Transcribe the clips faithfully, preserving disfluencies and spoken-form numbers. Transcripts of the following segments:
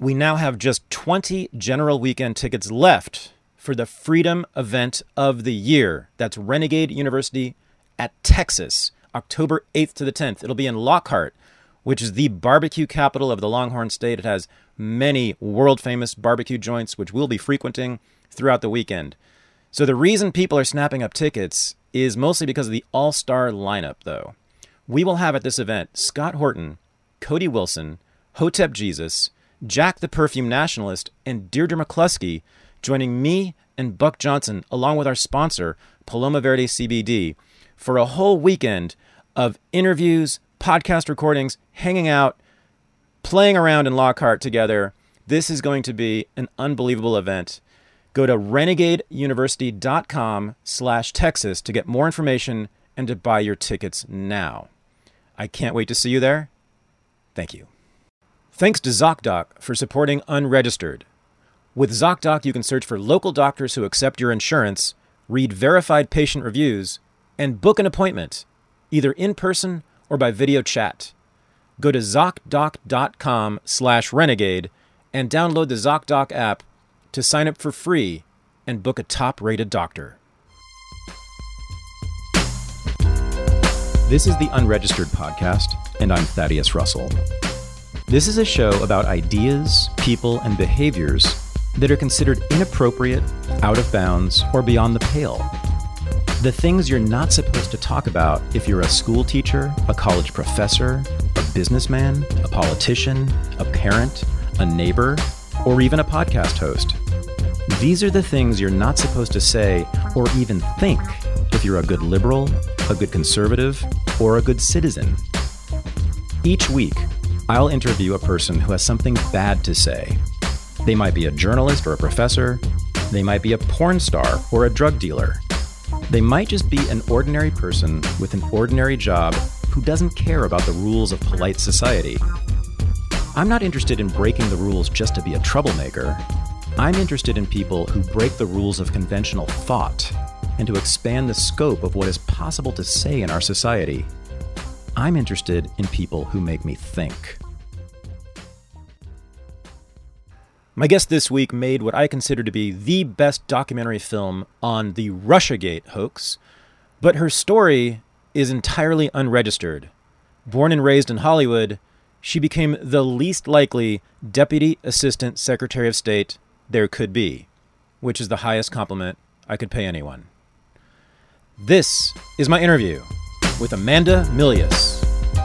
We now have just twenty general weekend tickets left for the Freedom event of the year. That's Renegade University at Texas, October eighth to the tenth. It'll be in Lockhart, which is the barbecue capital of the Longhorn State. It has many world-famous barbecue joints, which we'll be frequenting throughout the weekend. So the reason people are snapping up tickets is mostly because of the all-star lineup, though. We will have at this event Scott Horton, Cody Wilson, Hotep Jesus, Jack the Perfume Nationalist, and Deirdre McCluskey joining me and Buck Johnson, along with our sponsor, Paloma Verde C B D, for a whole weekend of interviews, podcast recordings, hanging out, playing around in Lockhart together. This is going to be an unbelievable event. Go to renegadeuniversity.com slash Texas to get more information and to buy your tickets now. I can't wait to see you there. Thank you. Thanks to ZocDoc for supporting Unregistered. With ZocDoc, you can search for local doctors who accept your insurance, read verified patient reviews, and book an appointment, either in person or by video chat. Go to ZocDoc.com slash Renegade and download the ZocDoc app to sign up for free and book a top-rated doctor. This is the Unregistered podcast, and I'm Thaddeus Russell. This is a show about ideas, people, and behaviors that are considered inappropriate, out of bounds, or beyond the pale. The things you're not supposed to talk about if you're a school teacher, a college professor, a businessman, a politician, a parent, a neighbor, or even a podcast host. These are the things you're not supposed to say or even think if you're a good liberal, a good conservative, or a good citizen. Each week, I'll interview a person who has something bad to say. They might be a journalist or a professor. They might be a porn star or a drug dealer. They might just be an ordinary person with an ordinary job who doesn't care about the rules of polite society. I'm not interested in breaking the rules just to be a troublemaker. I'm interested in people who break the rules of conventional thought and to expand the scope of what is possible to say in our society. I'm interested in people who make me think. My guest this week made what I consider to be the best documentary film on the Russiagate hoax, but her story is entirely unregistered. Born and raised in Hollywood, she became the least likely Deputy Assistant Secretary of State there could be, which is the highest compliment I could pay anyone. This is my interview with Amanda Milius.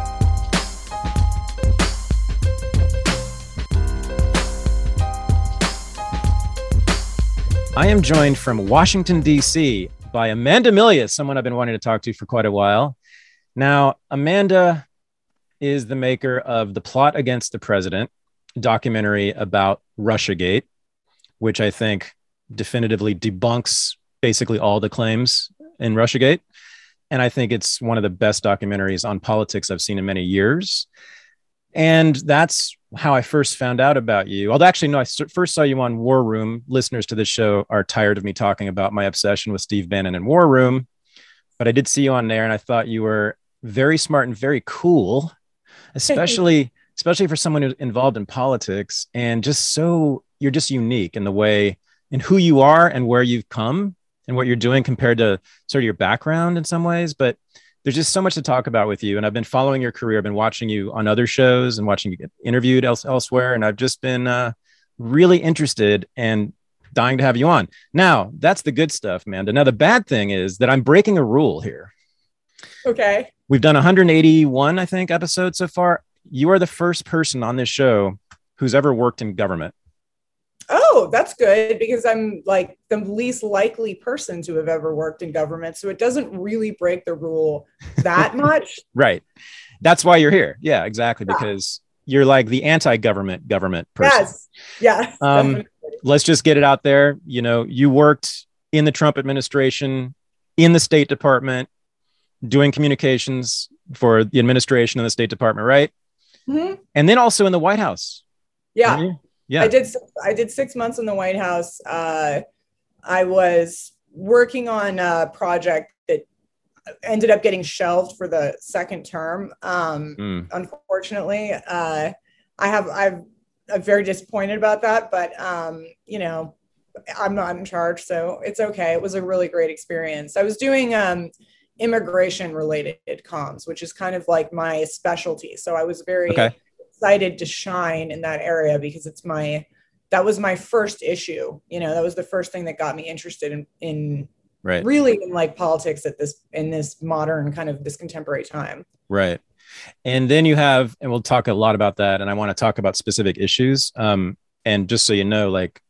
I am joined from Washington, D C by Amanda Milius, someone I've been wanting to talk to for quite a while. Now, Amanda is the maker of The Plot Against the President, a documentary about Russiagate, which I think definitively debunks basically all the claims in Russiagate. And I think it's one of the best documentaries on politics I've seen in many years. And that's how I first found out about you. Although actually, no, I first saw you on War Room. Listeners to this show are tired of me talking about my obsession with Steve Bannon and War Room. But I did see you on there, and I thought you were very smart and very cool, especially, especially for someone who's involved in politics, and just so you're just unique in the way, in who you are and where you've come and what you're doing compared to sort of your background in some ways. But there's just so much to talk about with you. And I've been following your career. I've been watching you on other shows and watching you get interviewed else, elsewhere. And I've just been uh, really interested and dying to have you on. Now, that's the good stuff, Amanda. Now, the bad thing is that I'm breaking a rule here. Okay. We've done one hundred eighty-one, I think, episodes so far. You are the first person on this show who's ever worked in government. Oh, that's good, because I'm like the least likely person to have ever worked in government. So it doesn't really break the rule that much. Right. That's why you're here. Yeah, exactly. Yeah. Because you're like the anti-government government person. Yes. Yes. Um, let's just get it out there. You know, you worked in the Trump administration, in the State Department, doing communications for the administration and the State Department, right? Mm-hmm. And then also in the White House. Yeah. Yeah. I did. I did six months in the White House. Uh, I was working on a project that ended up getting shelved for the second term. Um, mm. Unfortunately, uh, I have I've I'm very disappointed about that, but um, you know, I'm not in charge, so it's okay. It was a really great experience. I was doing um, immigration related comms, which is kind of like my specialty. So I was very Okay. excited to shine in that area because it's my, that was my first issue. You know, that was the first thing that got me interested in, in Right. really in like politics at this, in this modern kind of this contemporary time. Right. And then you have, and we'll talk a lot about that. And I want to talk about specific issues. Um, and just so you know, like,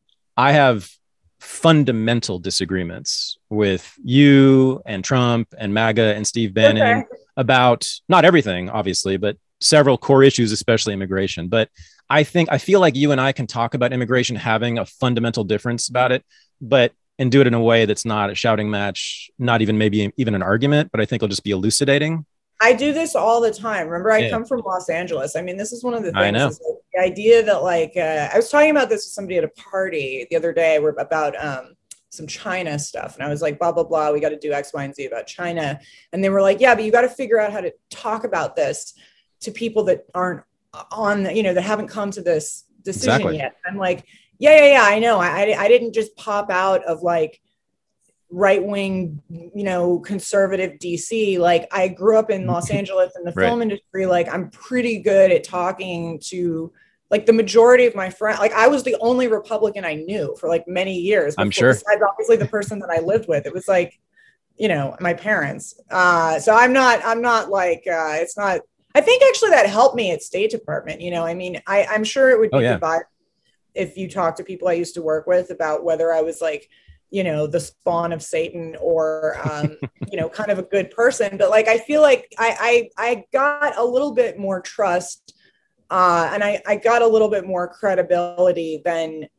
I have fundamental disagreements with you and Trump and MAGA and Steve Bannon Okay. about not everything, obviously, but several core issues, especially immigration. But I think I feel like you and I can talk about immigration having a fundamental difference about it, but and do it in a way that's not a shouting match, not even maybe even an argument, but I think it'll just be elucidating. I do this all the time. Remember, I Yeah, come from Los Angeles. I mean, this is one of the I things know. is like the idea that like uh, I was talking about this with somebody at a party the other day where about um, some China stuff. And I was like, blah, blah, blah. We got to do X, Y, and Z about China. And they were like, yeah, but you got to figure out how to talk about this to people that aren't on, you know, that haven't come to this decision Exactly. yet. I'm like, yeah, yeah, yeah, I know. I, I didn't just pop out of like, right wing, you know, conservative D C. Like I grew up in Los Angeles in the Right. film industry. Like I'm pretty good at talking to like the majority of my friends. Like I was the only Republican I knew for like many years. I'm Before, sure. besides obviously the person that I lived with. It was like, you know, my parents. Uh, so I'm not, I'm not like, uh, it's not, I think actually that helped me at State Department. You know, I mean, I, I'm sure it would be Oh, yeah. divided if you talk to people I used to work with about whether I was like, you know, the spawn of Satan or, um, you know, kind of a good person. But like, I feel like I, I, I got a little bit more trust uh, and I, I got a little bit more credibility than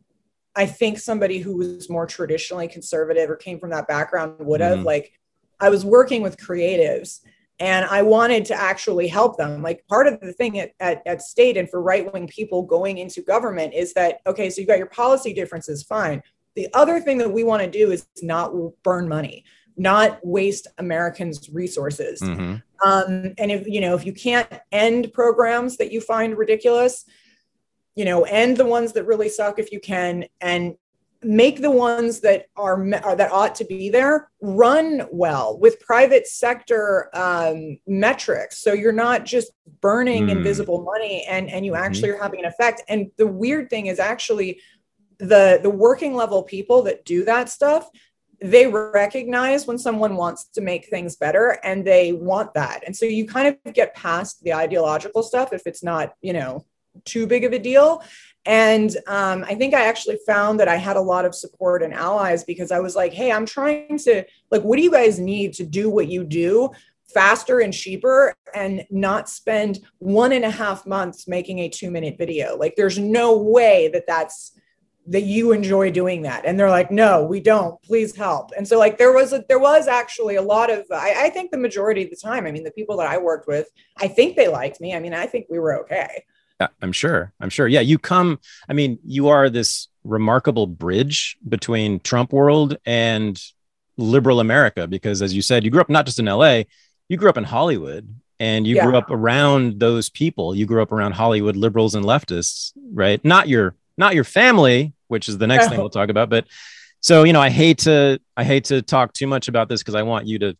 I think somebody who was more traditionally conservative or came from that background would have. Mhm. Like I was working with creatives and I wanted to actually help them. Like part of the thing at, at, at State and for right-wing people going into government is that, okay, so you've got your policy differences, fine. The other thing that we want to do is not burn money, not waste Americans' resources. Mm-hmm. Um, and if, you know, if you can't end programs that you find ridiculous, you know, end the ones that really suck if you can, and make the ones that are, are that ought to be there run well with private sector um, metrics. So you're not just burning Mm. invisible money and, and you Mhm. actually are having an effect. And the weird thing is actually the, the working level people that do that stuff, they recognize when someone wants to make things better and they want that. And so you kind of get past the ideological stuff if it's not, you know, too big of a deal. And um, I think I actually found that I had a lot of support and allies because I was like, hey, I'm trying to, like, what do you guys need to do what you do faster and cheaper and not spend one and a half months making a two minute video? Like, there's no way that that's, that you enjoy doing that. And they're like, no, we don't, please help. And so like, there was, a, there was actually a lot of, I, I think the majority of the time, I mean, the people that I worked with, I think they liked me. I mean, I think we were okay. I'm sure. I'm sure. Yeah. You come, I mean, you are this remarkable bridge between Trump world and liberal America, because as you said, you grew up not just in L A, you grew up in Hollywood and you Yeah. grew up around those people. You grew up around Hollywood liberals and leftists, right? Not your, not your family, which is the next thing we'll talk about. But so, you know, I hate to, I hate to talk too much about this because I want you to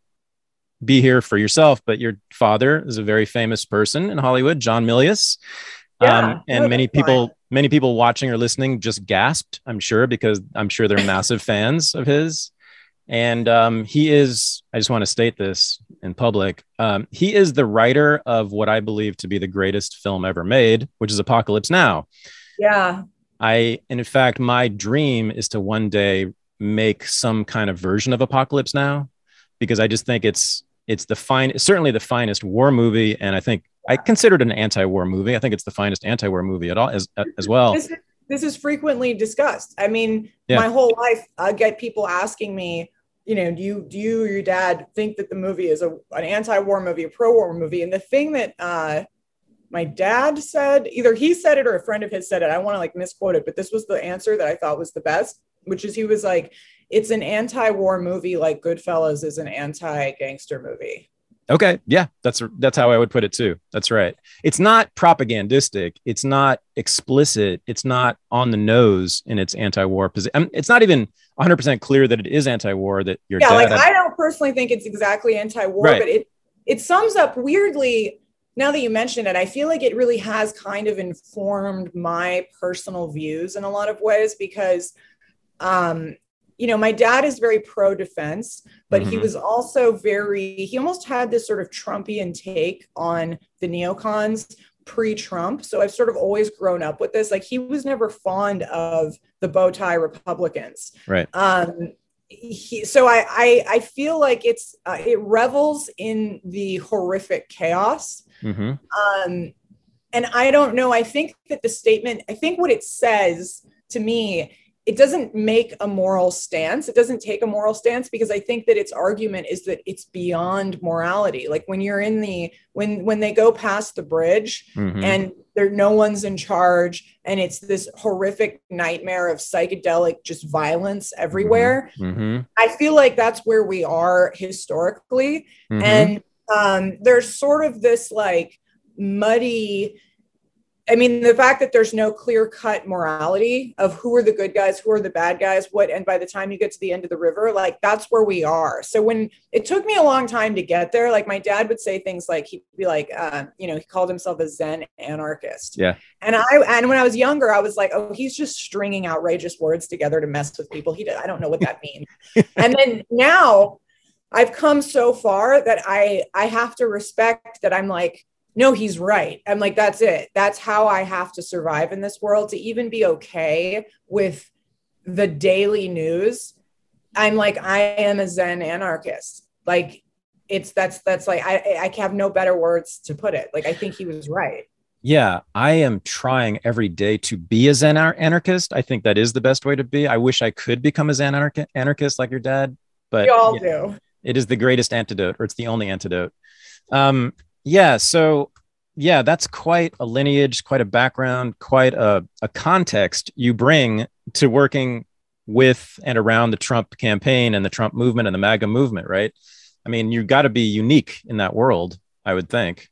be here for yourself, but your father is a very famous person in Hollywood, John Milius. Yeah, Um, and no, many that's fine. people, many people watching or listening just gasped, I'm sure, because I'm sure they're massive fans of his. And um, he is, I just want to state this in public. Um, he is the writer of what I believe to be the greatest film ever made, which is Apocalypse Now. Yeah. I, and in fact, my dream is to one day make some kind of version of Apocalypse Now, because I just think it's, it's the fine, certainly the finest war movie. And I think I consider it an anti-war movie. I think it's the finest anti-war movie at all as, as well. This is, this is frequently discussed. I mean, Yeah. my whole life, I get people asking me, you know, do you, do you or your dad think that the movie is a, an anti-war movie, a pro-war movie? And the thing that uh, my dad said, either he said it or a friend of his said it, I want to like misquote it, but this was the answer that I thought was the best, which is he was like, it's an anti-war movie like Goodfellas is an anti-gangster movie. Okay. Yeah, that's that's how I would put it too. That's right. It's not propagandistic. It's not explicit. It's not on the nose in its anti-war position. It's not even one hundred percent clear that it is anti-war. That your yeah, dad. like Had... I don't personally think it's exactly anti-war, right. but it it sums up weirdly. Now that you mention it, I feel like it really has kind of informed my personal views in a lot of ways because. Um, you know, my dad is very pro-defense, but mm-hmm. he was also very, he almost had this sort of Trumpian take on the neocons pre-Trump. So I've sort of always grown up with this. Like he was never fond of the bow tie Republicans. Right. Um, he, so I, I, I feel like it's, uh, it revels in the horrific chaos. Mm-hmm. Um, and I don't know, I think that the statement, I think what it says to me, it doesn't make a moral stance. It doesn't take a moral stance because I think that its argument is that it's beyond morality. Like when you're in the, when, when they go past the bridge mm-hmm. and there, no one's in charge and it's this horrific nightmare of psychedelic, just violence everywhere. Mm-hmm. I feel like that's where we are historically. Mm-hmm. And um, there's sort of this like muddy, I mean, the fact that there's no clear cut morality of who are the good guys, who are the bad guys, what, and by the time you get to the end of the river, like that's where we are. So when it took me a long time to get there, like my dad would say things like, he'd be like, uh, you know, he called himself a Zen anarchist. Yeah. And I, and when I was younger, I was like, oh, he's just stringing outrageous words together to mess with people. He, I don't know what that means. And then now I've come so far that I, I have to respect that. I'm like, no, he's right. I'm like, that's it. That's how I have to survive in this world to even be okay with the daily news. I'm like, I am a Zen anarchist. Like it's, that's, that's like, I, I have no better words to put it. Like, I think he was right. Yeah. I am trying every day to be a Zen anarchist. I think that is the best way to be. I wish I could become a Zen anarch- anarchist like your dad, but we all yeah, do. It is the greatest antidote, or it's the only antidote. Um, Yeah. So, yeah, that's quite a lineage, quite a background, quite a, a context you bring to working with and around the Trump campaign and the Trump movement and the MAGA movement, right? I mean, you've got to be unique in that world, I would think.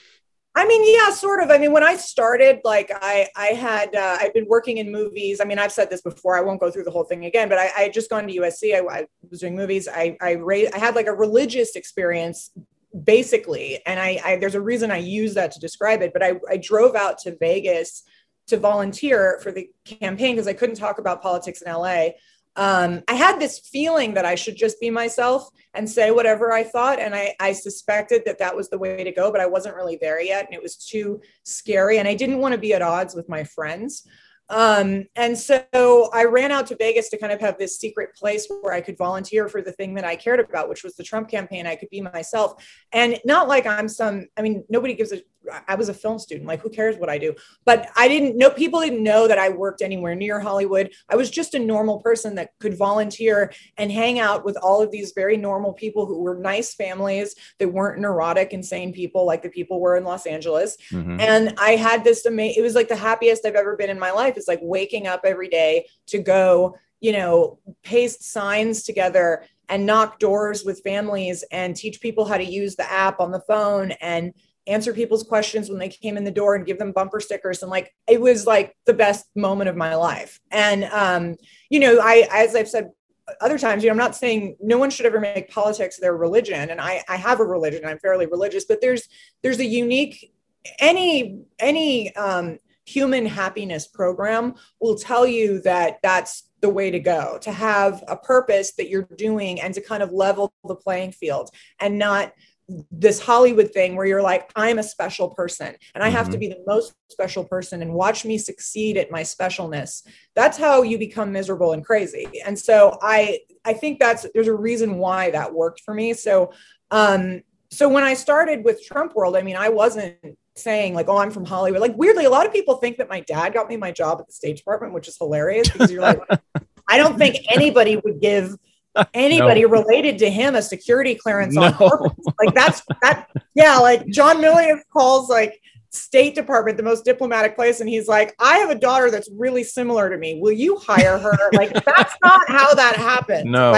I mean, yeah, sort of. I mean, when I started, like I, I had, uh, I've been working in movies. I mean, I've said this before, I won't go through the whole thing again, but I, I had just gone to U S C. I, I was doing movies. I, I raised, I had like a religious experience basically. And I, I, there's a reason I use that to describe it, but I, I drove out to Vegas to volunteer for the campaign because I couldn't talk about politics in L A. Um, I had this feeling that I should just be myself and say whatever I thought. And I, I suspected that that was the way to go, but I wasn't really there yet. And it was too scary. And I didn't want to be at odds with my friends. Um, and so I ran out to Vegas to kind of have this secret place where I could volunteer for the thing that I cared about, which was the Trump campaign. I could be myself, and not like I'm some, I mean, nobody gives a, I was a film student, like who cares what I do? But I didn't know, people didn't know that I worked anywhere near Hollywood. I was just a normal person that could volunteer and hang out with all of these very normal people who were nice families that weren't neurotic, insane people like the people were in Los Angeles. Mm-hmm. And I had this amazing, it was like the happiest I've ever been in my life. It's like waking up every day to go, you know, paste signs together and knock doors with families and teach people how to use the app on the phone and answer people's questions when they came in the door and give them bumper stickers. And like, it was like the best moment of my life. And, um, you know, I, as I've said other times, you know, I'm not saying no one should ever make politics their religion. And I, I have a religion, I'm fairly religious, but there's, there's a unique, any, any, um, human happiness program will tell you that that's the way to go, to have a purpose that you're doing and to kind of level the playing field and not this Hollywood thing where you're like, I'm a special person and I have mm-hmm. to be the most special person and watch me succeed at my specialness. That's how you become miserable and crazy. And so I, I think that's, there's a reason why that worked for me. So, um, so when I started with Trump World, I mean, I wasn't saying like, oh, I'm from Hollywood. Like weirdly, a lot of people think that my dad got me my job at the State Department, which is hilarious because you're like, I don't think anybody would give anybody no. related to him a security clearance no. on purpose. Like that's that. Yeah. Like John Milius calls like State Department the most diplomatic place. And he's like, I have a daughter that's really similar to me. Will you hire her? Like, that's not how that happened. No. Like,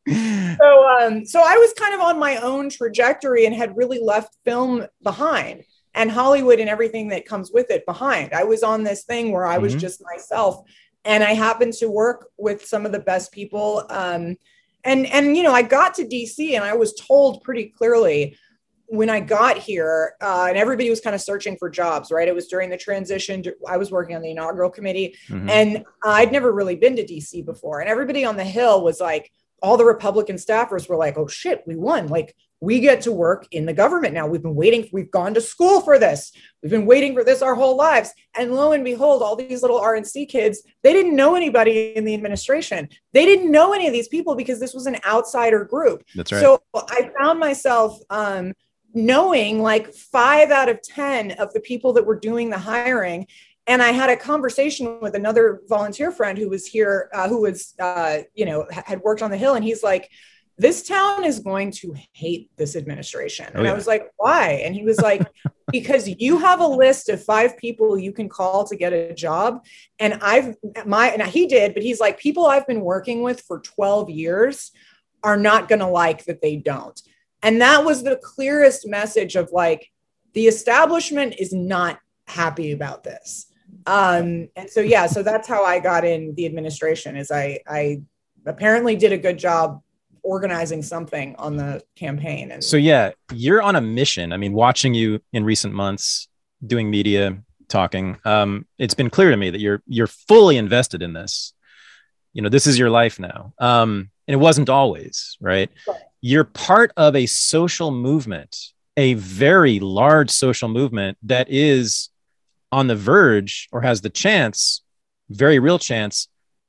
So, um, so I was kind of on my own trajectory and had really left film behind and Hollywood and everything that comes with it behind. I was on this thing where I was mm-hmm. just myself, and I happened to work with some of the best people. Um, and, and, you know, I got to D C and I was told pretty clearly when I got here, uh, and everybody was kind of searching for jobs, right? It was during the transition. I was working on the inaugural committee, mm-hmm. and I'd never really been to D C before. And everybody on the Hill was like, all the Republican staffers were like, oh shit, we won. Like, we get to work in the government now. We've been waiting. We've gone to school for this. We've been waiting for this our whole lives. And lo and behold, all these little R N C kids, they didn't know anybody in the administration. They didn't know any of these people because this was an outsider group. That's right. So I found myself um, knowing like five out of ten of the people that were doing the hiring. And I had a conversation with another volunteer friend who was here, uh, who was, uh, you know, had worked on the Hill. And he's like, this town is going to hate this administration. And oh, yeah. I was like, why? And he was like, because you have a list of five people you can call to get a job. And I've my, and he did, but he's like, people I've been working with for twelve years are not going to like that they don't. And that was the clearest message of like, the establishment is not happy about this. Um, and so, yeah, so that's how I got in the administration is I, I apparently did a good job organizing something on the campaign. And so, yeah, you're on a mission. I mean, watching you in recent months, doing media, talking, um, it's been clear to me that you're, you're fully invested in this. You know, this is your life now. Um, and it wasn't always, right? right? You're part of a social movement, a very large social movement that is on the verge or has the chance, very real chance,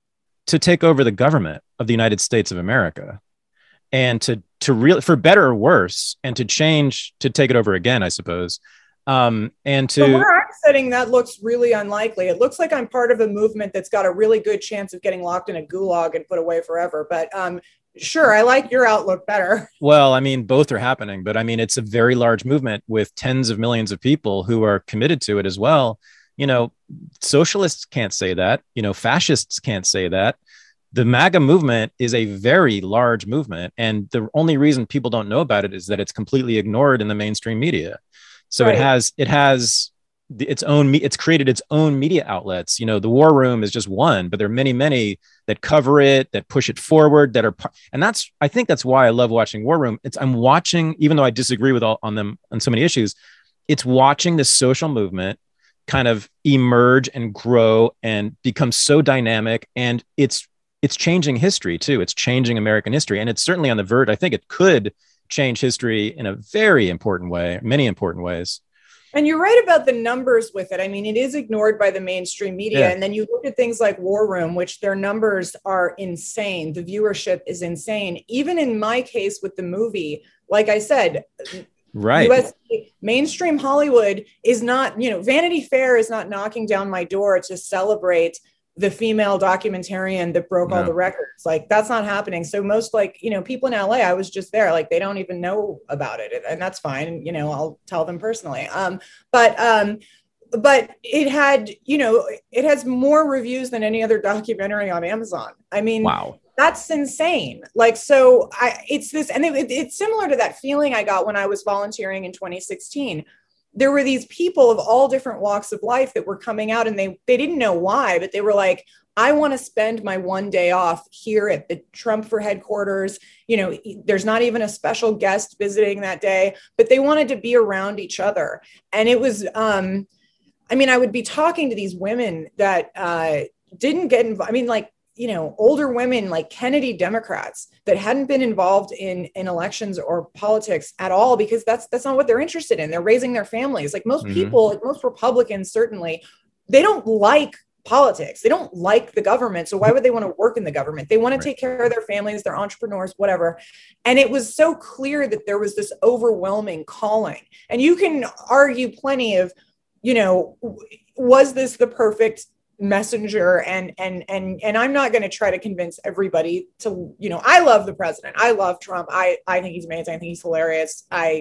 to take over the government of the United States of America. And to to real for better or worse, and to change to take it over again, I suppose. Um, and to so where I'm sitting, that looks really unlikely. It looks like I'm part of a movement that's got a really good chance of getting locked in a gulag and put away forever. But um, sure, I like your outlook better. Well, I mean, both are happening, but I mean, it's a very large movement with tens of millions of people who are committed to it as well. You know, socialists can't say that. You know, fascists can't say that. The MAGA movement is a very large movement. And the only reason people don't know about it is that it's completely ignored in the mainstream media. So right. it has, it has the, its own, it's created its own media outlets. You know, the War Room is just one, but there are many, many that cover it, that push it forward, that are, and that's, I think that's why I love watching War Room. It's, I'm watching, even though I disagree with all on them on so many issues, it's watching the social movement kind of emerge and grow and become so dynamic. And it's, It's changing history too. It's changing American history. And it's certainly on the verge. I think it could change history in a very important way, many important ways. And you're right about the numbers with it. I mean, it is ignored by the mainstream media. Yeah. And then you look at things like War Room, which their numbers are insane. The viewership is insane. Even in my case with the movie, like I said, right. U S mainstream Hollywood is not, you know, Vanity Fair is not knocking down my door to celebrate the female documentarian that broke no. all the records. Like, that's not happening. So most, like, you know, people in L A, I was just there, like, they don't even know about it. And that's fine. You know, I'll tell them personally. Um, but, um, but it had, you know, it has more reviews than any other documentary on Amazon. I mean, wow. That's insane. Like, so I, it's this, and it, it's similar to that feeling I got when I was volunteering in twenty sixteen. There were these people of all different walks of life that were coming out, and they, they didn't know why, but they were like, I want to spend my one day off here at the Trump for headquarters. You know, there's not even a special guest visiting that day, but they wanted to be around each other. And it was, um, I mean, I would be talking to these women that uh, didn't get involved. I mean, like, you know, older women like Kennedy Democrats that hadn't been involved in, in elections or politics at all, because that's, that's not what they're interested in. They're raising their families. Like most mm-hmm. people, like most Republicans, certainly, they don't like politics. They don't like the government. So why would they want to work in the government? They want to right. take care of their families, their entrepreneurs, whatever. And it was so clear that there was this overwhelming calling. And you can argue plenty of, you know, was this the perfect messenger? And and and and I'm not going to try to convince everybody to, you know, I love the president. I love Trump. I I think he's amazing. I think he's hilarious. I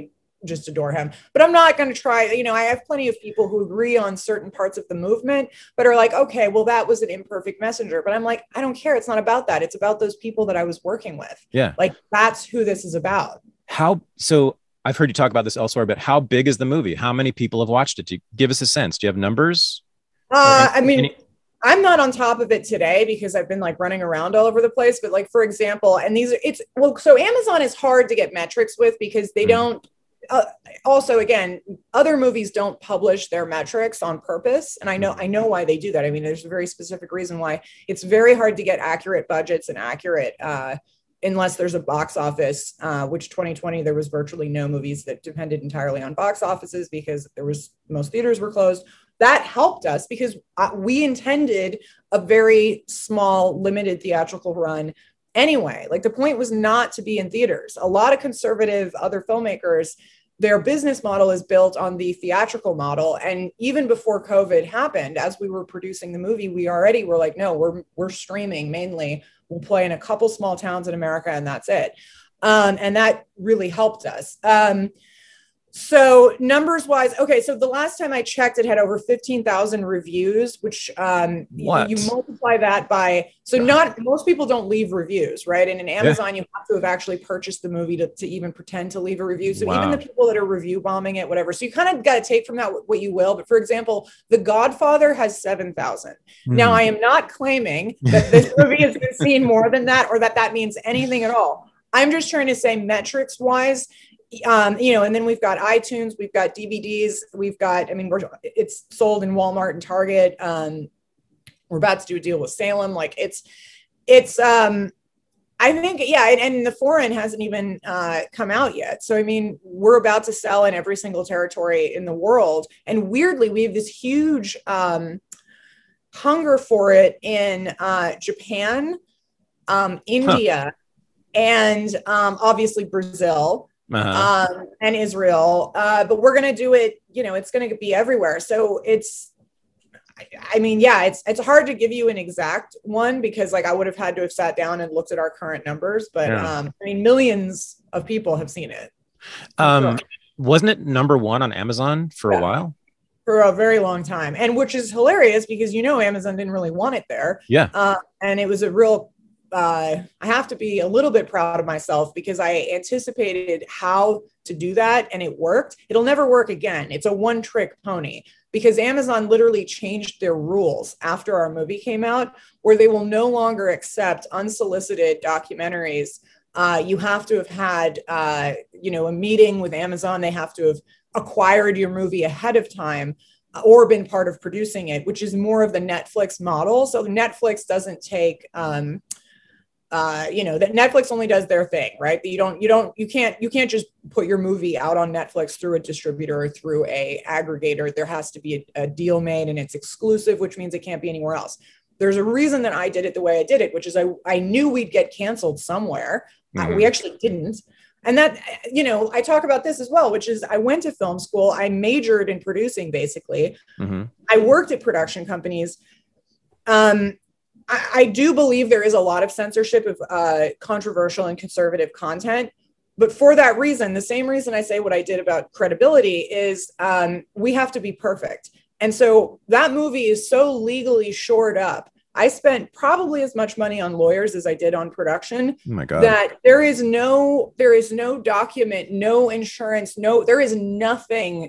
just adore him. But I'm not going to try, you know, I have plenty of people who agree on certain parts of the movement, but are like, okay, well, that was an imperfect messenger. But I'm like, I don't care. It's not about that. It's about those people that I was working with. Yeah. Like, that's who this is about. How, so I've heard you talk about this elsewhere, but how big is the movie? How many people have watched it? Do you give us a sense? Do you have numbers? Uh, I mean, any- I'm not on top of it today because I've been like running around all over the place. But like, for example, and these are, it's, well, so Amazon is hard to get metrics with because they mm. don't, uh, also, again, other movies don't publish their metrics on purpose. And I know, I know why they do that. I mean, there's a very specific reason why it's very hard to get accurate budgets and accurate, uh, unless there's a box office, uh, which twenty twenty, there was virtually no movies that depended entirely on box offices because there was, most theaters were closed. That helped us because uh, we intended a very small, limited theatrical run anyway. Like, the point was not to be in theaters. A lot of conservative other filmmakers, their business model is built on the theatrical model. And even before COVID happened, as we were producing the movie, we already were like, no, we're, we're streaming mainly. We'll play in a couple small towns in America and that's it. Um, and that really helped us. Um, So numbers wise, okay. So the last time I checked, it had over fifteen thousand reviews, which um, what? you multiply that by, so not, most people don't leave reviews, right? And in Amazon, yeah. you have to have actually purchased the movie to, to even pretend to leave a review. So wow. even the people that are review bombing it, whatever. So you kind of got to take from that what you will. But for example, The Godfather has seven thousand. Mm. Now, I am not claiming that this movie has been seen more than that, or that that means anything at all. I'm just trying to say metrics wise, Um, you know, and then we've got iTunes, we've got D V Ds, we've got, I mean, we're, it's sold in Walmart and Target. Um, we're about to do a deal with Salem. Like it's, it's, um, I think, yeah. And, and the foreign hasn't even uh, come out yet. So, I mean, we're about to sell in every single territory in the world. And weirdly, we have this huge um, hunger for it in uh, Japan, um, India, huh. and um, obviously Brazil. Uh-huh. Um, and Israel, uh, but we're going to do it, you know, it's going to be everywhere. So it's, I, I mean, yeah, it's, it's hard to give you an exact one because like, I would have had to have sat down and looked at our current numbers, but, yeah. um, I mean, millions of people have seen it. Um, sure. Wasn't it number one on Amazon for yeah. a while? For a very long time. And which is hilarious because, you know, Amazon didn't really want it there. Yeah. Uh, and it was a real Uh, I have to be a little bit proud of myself because I anticipated how to do that and it worked. It'll never work again. It's a one trick pony because Amazon literally changed their rules after our movie came out where they will no longer accept unsolicited documentaries. Uh, you have to have had, uh, you know, a meeting with Amazon. They have to have acquired your movie ahead of time or been part of producing it, which is more of the Netflix model. So Netflix doesn't take, um, Uh, you know, that Netflix only does their thing, right? That you don't, you don't, you can't, you can't just put your movie out on Netflix through a distributor or through a aggregator. There has to be a, a deal made and it's exclusive, which means it can't be anywhere else. There's a reason that I did it the way I did it, which is I, I knew we'd get canceled somewhere. Mm-hmm. Uh, we actually didn't. And that, you know, I talk about this as well, which is I went to film school. I majored in producing, basically. Mm-hmm. I worked at production companies. Um, I do believe there is a lot of censorship of uh, controversial and conservative content. But for that reason, the same reason I say what I did about credibility is um, we have to be perfect. And so that movie is so legally shored up. I spent probably as much money on lawyers as I did on production. Oh my God. That there is no, there is no document, no insurance, no, there is nothing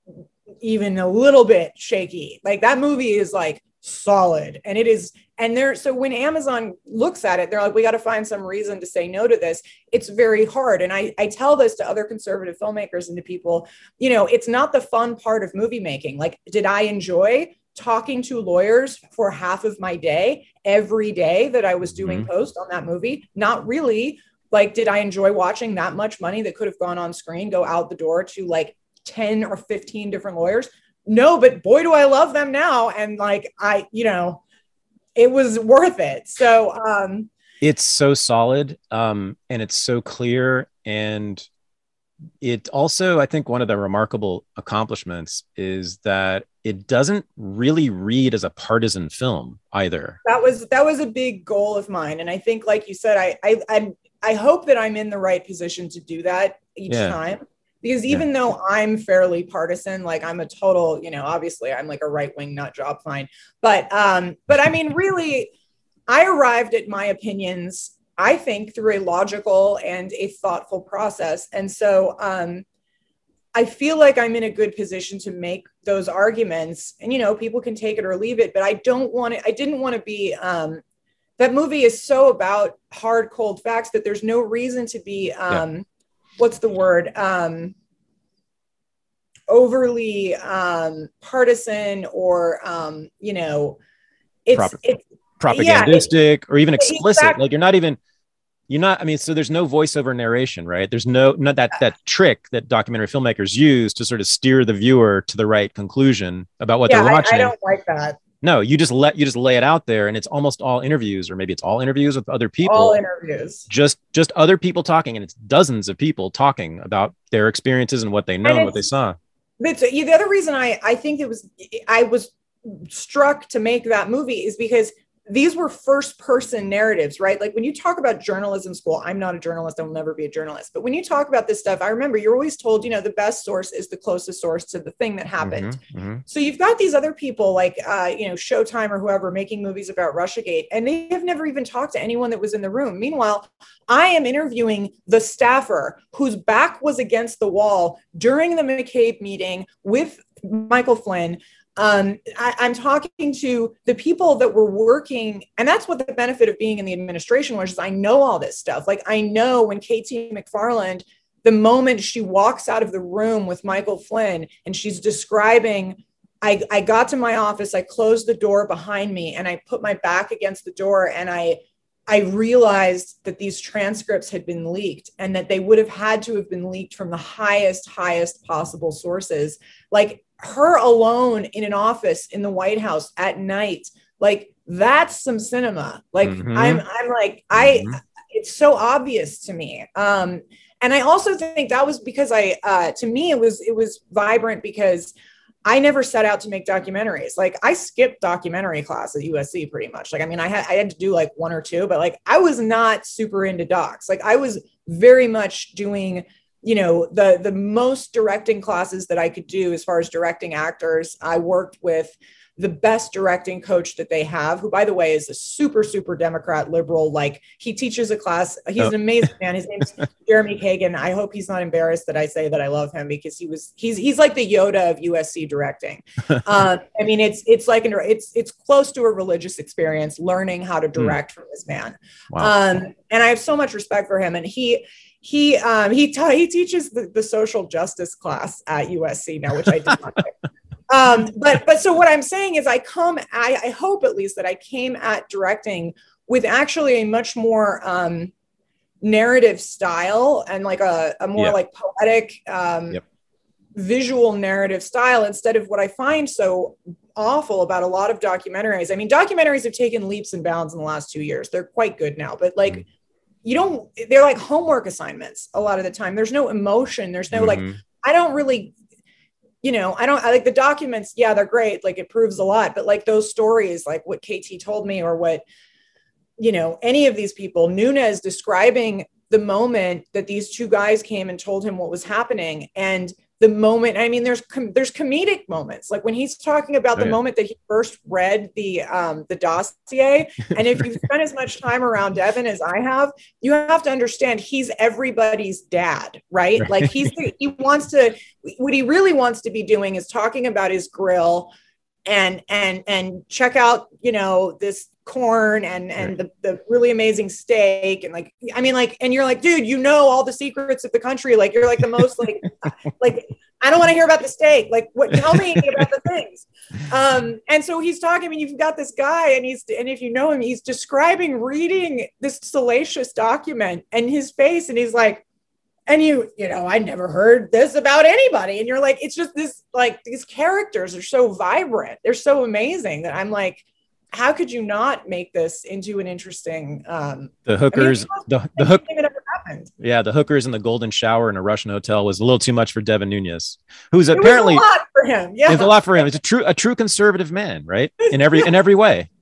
even a little bit shaky. Like that movie is like solid and it is. And there, so when Amazon looks at it, they're like, we got to find some reason to say no to this. It's very hard. And I, I tell this to other conservative filmmakers and to people, you know, it's not the fun part of movie making. Like, did I enjoy talking to lawyers for half of my day, every day that I was doing mm-hmm. post on that movie? Not really. Like, did I enjoy watching that much money that could have gone on screen go out the door to like ten or fifteen different lawyers? No, but boy, do I love them now. And like, I, you know, it was worth it. So um, it's so solid um, and it's so clear. And it also, I think one of the remarkable accomplishments is that it doesn't really read as a partisan film either. That was, that was a big goal of mine. And I think, like you said, I, I, I, I hope that I'm in the right position to do that each yeah. time. because even yeah. though I'm fairly partisan, like I'm a total, you know, obviously I'm like a right-wing nut job, fine. But, um, but I mean, really, I arrived at my opinions, I think, through a logical and a thoughtful process. And so um, I feel like I'm in a good position to make those arguments, and, you know, people can take it or leave it, but I don't want to, I didn't want to be, um, that movie is so about hard, cold facts that there's no reason to be, um, yeah. what's the word? Um, overly um, partisan or, um, you know, it's, Proper, it's propagandistic yeah, or even explicit. Exactly. Like you're not even, you're not, I mean, so there's no voiceover narration, right? There's no, not that, that trick that documentary filmmakers use to sort of steer the viewer to the right conclusion about what yeah, they're watching. I, I don't like that. No, you just let, you just lay it out there, and it's almost all interviews, or maybe it's all interviews with other people. All interviews. Just, just other people talking, and it's dozens of people talking about their experiences and what they know and, and what they saw. But the other reason I, I think it was, I was struck to make that movie is because these were first person narratives, right? Like when you talk about journalism school, I'm not a journalist, I will never be a journalist. But when you talk about this stuff, I remember you're always told, you know, the best source is the closest source to the thing that happened. Mm-hmm, mm-hmm. So you've got these other people like, uh, you know, Showtime or whoever making movies about Russiagate, and they have never even talked to anyone that was in the room. Meanwhile, I am interviewing the staffer whose back was against the wall during the McCabe meeting with Michael Flynn. Um, I, I'm talking to the people that were working, and that's what the benefit of being in the administration was, is I know all this stuff. Like I know when K T McFarland, the moment she walks out of the room with Michael Flynn and she's describing, I, I got to my office, I closed the door behind me and I put my back against the door, and I I realized that these transcripts had been leaked and that they would have had to have been leaked from the highest, highest possible sources. Like her alone in an office in the White House at night, like that's some cinema. Like mm-hmm. I'm, I'm like, I, mm-hmm. it's so obvious to me. Um, and I also think that was because I, uh, to me, it was, it was vibrant because I never set out to make documentaries. Like I skipped documentary class at U S C pretty much. Like, I mean, I had, I had to do like one or two, but like, I was not super into docs. Like I was very much doing, you know, the, the most directing classes that I could do as far as directing actors. I worked with the best directing coach that they have, who, by the way, is a super, super Democrat liberal. Like he teaches a class. He's oh. an amazing man. His name's Jeremy Kagan. I hope he's not embarrassed that I say that I love him, because he was, he's, he's like the Yoda of U S C directing. uh, I mean, it's, it's like, an, it's, it's close to a religious experience, learning how to direct mm. from this man. Wow. Um, and I have so much respect for him. And he, he, um, he, ta- he teaches the, the social justice class at U S C now, which I did not pick. Um, but, but so what I'm saying is I come, I, I hope at least that I came at directing with actually a much more, um, narrative style and like a, a more yep. like poetic, um, yep. visual narrative style, instead of what I find so awful about a lot of documentaries. I mean, documentaries have taken leaps and bounds in the last two years. They're quite good now, but like, mm-hmm. you don't, they're like homework assignments a lot of the time. There's no emotion. There's no, mm-hmm. like, I don't really, you know, I don't, I like the documents. Yeah, they're great. Like it proves a lot, but like those stories, like what K T told me, or what, you know, any of these people, Nunes describing the moment that these two guys came and told him what was happening. And the moment, I mean, there's, com- there's comedic moments, like when he's talking about oh, the yeah. moment that he first read the, um, the dossier. And if you've spent as much time around Devin as I have, you have to understand he's everybody's dad, right? right. Like he's, he wants to, what he really wants to be doing is talking about his grill and, and, and check out, you know, this corn and, and right. the, the really amazing steak. And like, I mean, like, and you're like, dude, you know, all the secrets of the country. Like, you're like the most like, like, I don't want to hear about the steak. Like what, tell me about the things. Um, and so he's talking, I mean, you've got this guy and he's, and if you know him, he's describing reading this salacious document and his face. And he's like, and you, you know, I never heard this about anybody. And you're like, it's just this, like, these characters are so vibrant. They're so amazing that I'm like, how could you not make this into an interesting, um, the hookers, I mean, the, the hook, yeah, the hookers in the golden shower in a Russian hotel was a little too much for Devin Nunes, who's it apparently was a lot for him. Yeah. It's a lot for him. It's a true, a true conservative man, right? In every, yeah. in every way. Yeah. Yeah.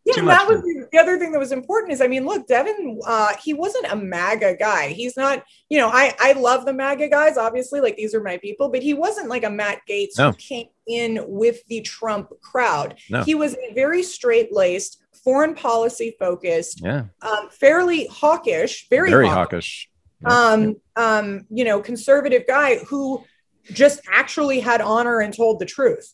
Yeah, Too and much. that was the, the other thing that was important is, I mean, look, Devin, uh, he wasn't a MAGA guy. He's not, you know, I, I love the MAGA guys, obviously, like these are my people, but he wasn't like a Matt Gaetz no. who came in with the Trump crowd. No. He was a very straight-laced, foreign policy focused, yeah. um, fairly hawkish, very, very hawkish, hawkish. Yep. Um, um, you know, conservative guy who just actually had honor and told the truth.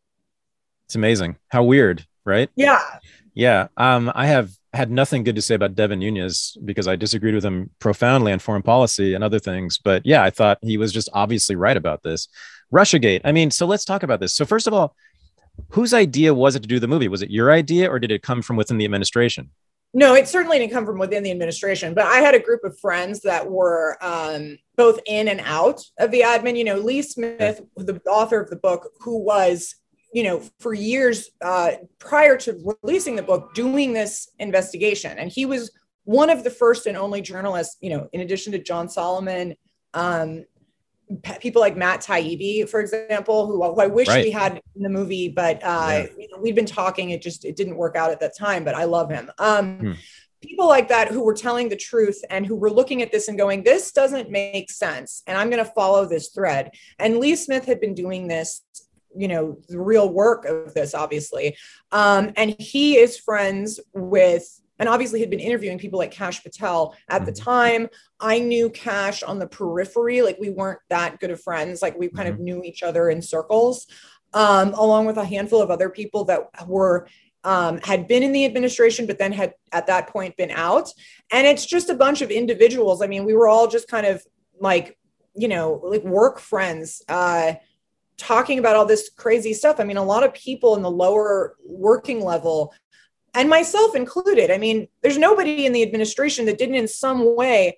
It's amazing. How weird, right? Yeah. Yeah. Um, I have had nothing good to say about Devin Nunes because I disagreed with him profoundly on foreign policy and other things. But yeah, I thought he was just obviously right about this. Russiagate. I mean, so let's talk about this. So first of all, whose idea was it to do the movie? Was it your idea or did it come from within the administration? No, it certainly didn't come from within the administration, but I had a group of friends that were um, both in and out of the admin. You know, Lee Smith, the author of the book, who was, you know, for years uh, prior to releasing the book, doing this investigation. And he was one of the first and only journalists, you know, in addition to John Solomon, um, people like Matt Taibbi, for example, who, who I wish right. we had in the movie, but uh, yeah. you know, we'd been talking, it just, it didn't work out at that time, but I love him. Um, hmm. People like that who were telling the truth and who were looking at this and going, this doesn't make sense. And I'm going to follow this thread. And Lee Smith had been doing this, you know, the real work of this, obviously. Um, and he is friends with, and obviously had been interviewing people like Kash Patel at mm-hmm. the time. I knew Kash on the periphery, like we weren't that good of friends. Like we kind mm-hmm. of knew each other in circles, um, along with a handful of other people that were, um, had been in the administration, but then had at that point been out. And it's just a bunch of individuals. I mean, we were all just kind of like, you know, like work friends, uh, talking about all this crazy stuff. I mean, a lot of people in the lower working level, and myself included, I mean, there's nobody in the administration that didn't in some way,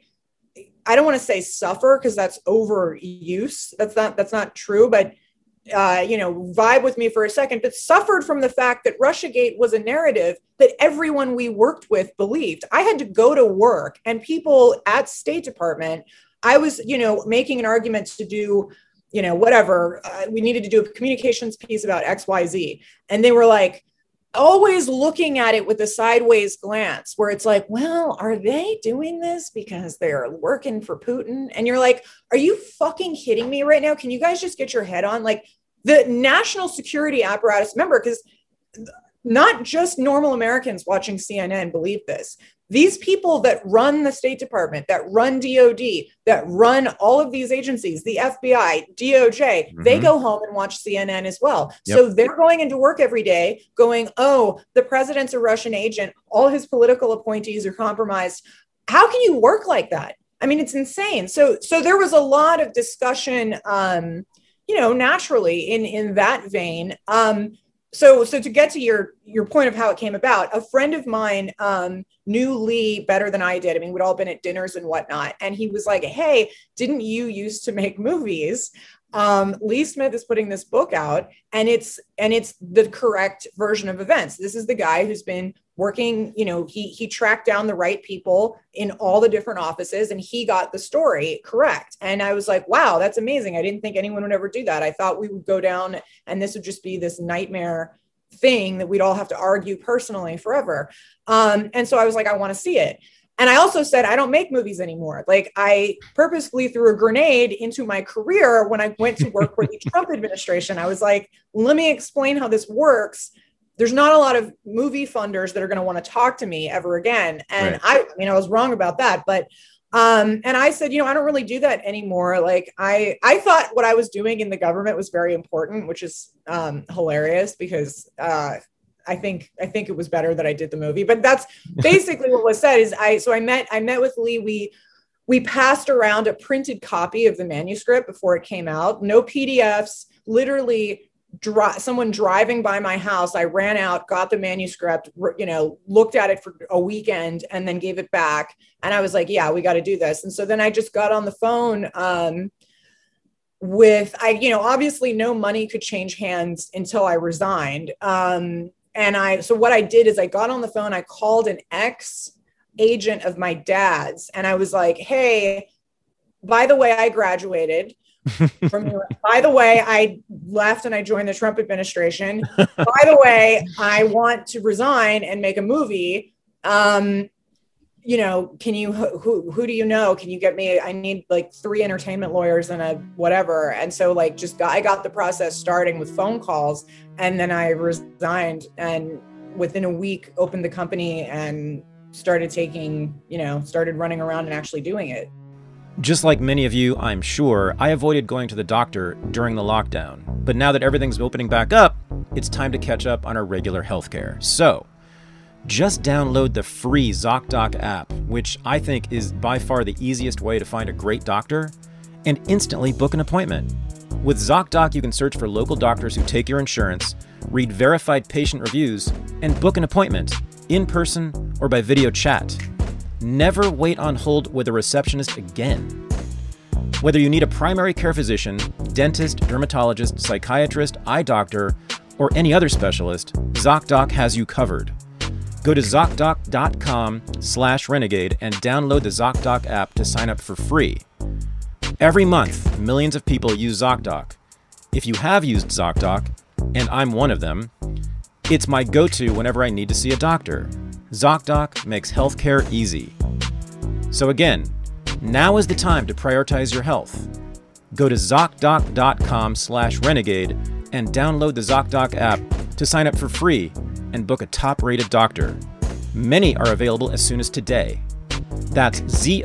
I don't want to say suffer because that's overuse. That's not, that's not true, but, uh, you know, vibe with me for a second, but suffered from the fact that Russiagate was a narrative that everyone we worked with believed. I had to go to work and people at State Department, I was, you know, making an argument to do, you know, whatever, uh, we needed to do a communications piece about X Y Z. And they were like, always looking at it with a sideways glance where it's like, well, are they doing this because they're working for Putin? And you're like, are you fucking kidding me right now? Can you guys just get your head on? Like the national security apparatus, remember, because not just normal Americans watching C N N believe this. These people that run the State Department, that run D O D, that run all of these agencies, the F B I, D O J, mm-hmm. they go home and watch C N N as well. Yep. So they're going into work every day going, oh, the president's a Russian agent. All his political appointees are compromised. How can you work like that? I mean, it's insane. So, so there was a lot of discussion, um, you know, naturally in, in that vein. Um, So, so to get to your your point of how it came about, a friend of mine um, knew Lee better than I did. I mean, we'd all been at dinners and whatnot. And he was like, hey, didn't you used to make movies? Um, Lee Smith is putting this book out and it's and it's the correct version of events. This is the guy who's been working, you know, he he tracked down the right people in all the different offices and he got the story correct. And I was like, wow, that's amazing. I didn't think anyone would ever do that. I thought we would go down and this would just be this nightmare thing that we'd all have to argue personally forever. Um, and so I was like, I want to see it. And I also said, I don't make movies anymore. Like I purposefully threw a grenade into my career when I went to work for the Trump administration. I was like, let me explain how this works. There's not a lot of movie funders that are going to want to talk to me ever again. And right. I, I mean, I was wrong about that, but, um, and I said, you know, I don't really do that anymore. Like I, I thought what I was doing in the government was very important, which is, um, hilarious because, uh, I think, I think it was better that I did the movie, but that's basically what was said is I, so I met, I met with Lee. We, we passed around a printed copy of the manuscript before it came out. No P D Fs, literally dri- someone driving by my house. I ran out, got the manuscript, you know, looked at it for a weekend and then gave it back. And I was like, yeah, we got to do this. And so then I just got on the phone, um, with, I, you know, obviously no money could change hands until I resigned. Um, And I, so what I did is I got on the phone, I called an ex agent of my dad's and I was like, hey, by the way, I graduated. from you. By the way, I left and I joined the Trump administration. By the way, I want to resign and make a movie. Um, you know, can you, who, who do you know? Can you get me, I need like three entertainment lawyers and a whatever. And so like, just got, I got the process starting with phone calls, and then I resigned, and within a week opened the company and started taking, you know, started running around and actually doing it. Just like many of you, I'm sure, I avoided going to the doctor during the lockdown. But now that everything's opening back up, it's time to catch up on our regular healthcare. So, just download the free ZocDoc app, which I think is by far the easiest way to find a great doctor, and instantly book an appointment. With ZocDoc, you can search for local doctors who take your insurance, read verified patient reviews, and book an appointment, in person or by video chat. Never wait on hold with a receptionist again. Whether you need a primary care physician, dentist, dermatologist, psychiatrist, eye doctor, or any other specialist, ZocDoc has you covered. Go to ZocDoc.com slash renegade and download the ZocDoc app to sign up for free. Every month, millions of people use ZocDoc. If you have used ZocDoc, and I'm one of them, it's my go-to whenever I need to see a doctor. ZocDoc makes healthcare easy. So again, now is the time to prioritize your health. Go to ZocDoc.com slash renegade and download the ZocDoc app to sign up for free and book a top-rated doctor. Many are available as soon as today. That's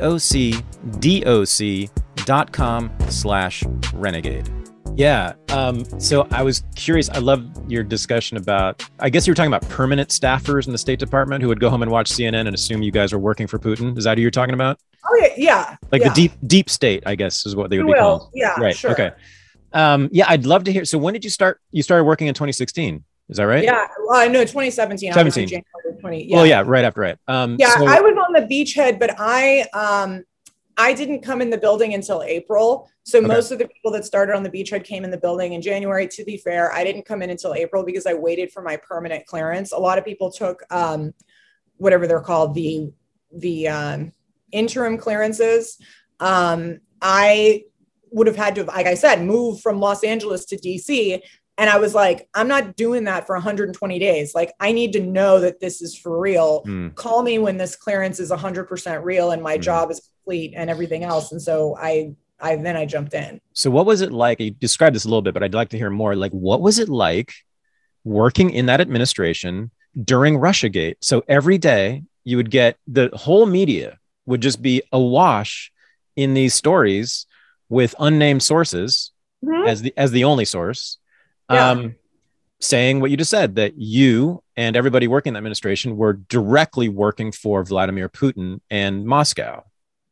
ZocDoc.com slash renegade. Yeah. Um, so I was curious. I love your discussion about, I guess you were talking about permanent staffers in the State Department who would go home and watch C N N and assume you guys were working for Putin. Is that who you're talking about? Oh, yeah. Yeah. Like yeah. the deep, deep state, I guess, is what they would you be will. called. Yeah. Right. Sure. Okay. Um, yeah. I'd love to hear. So when did you start? You started working in twenty sixteen. Is that right? Yeah. Uh, no, twenty seventeen. seventeen. January twenty. Yeah. Well, yeah. Right after it. Um, yeah. so- I was on the beachhead, but I, um, I didn't come in the building until April. So okay. Most of the people that started on the beachhead came in the building in January. To be fair, I didn't come in until April because I waited for my permanent clearance. A lot of people took um, whatever they're called, the the um, interim clearances. Um, I would have had to, like I said, move from Los Angeles to D C. And I was like, I'm not doing that for one hundred twenty days. Like, I need to know that this is for real. Mm. Call me when this clearance is one hundred percent real and my mm. job is complete and everything else. And so I, I, then I jumped in. So what was it like? You described this a little bit, but I'd like to hear more. Like, what was it like working in that administration during Russiagate? So every day you would get, the whole media would just be awash in these stories with unnamed sources mm-hmm. as the, as the only source. Yeah. Um, saying what you just said, that you and everybody working in the administration were directly working for Vladimir Putin and Moscow.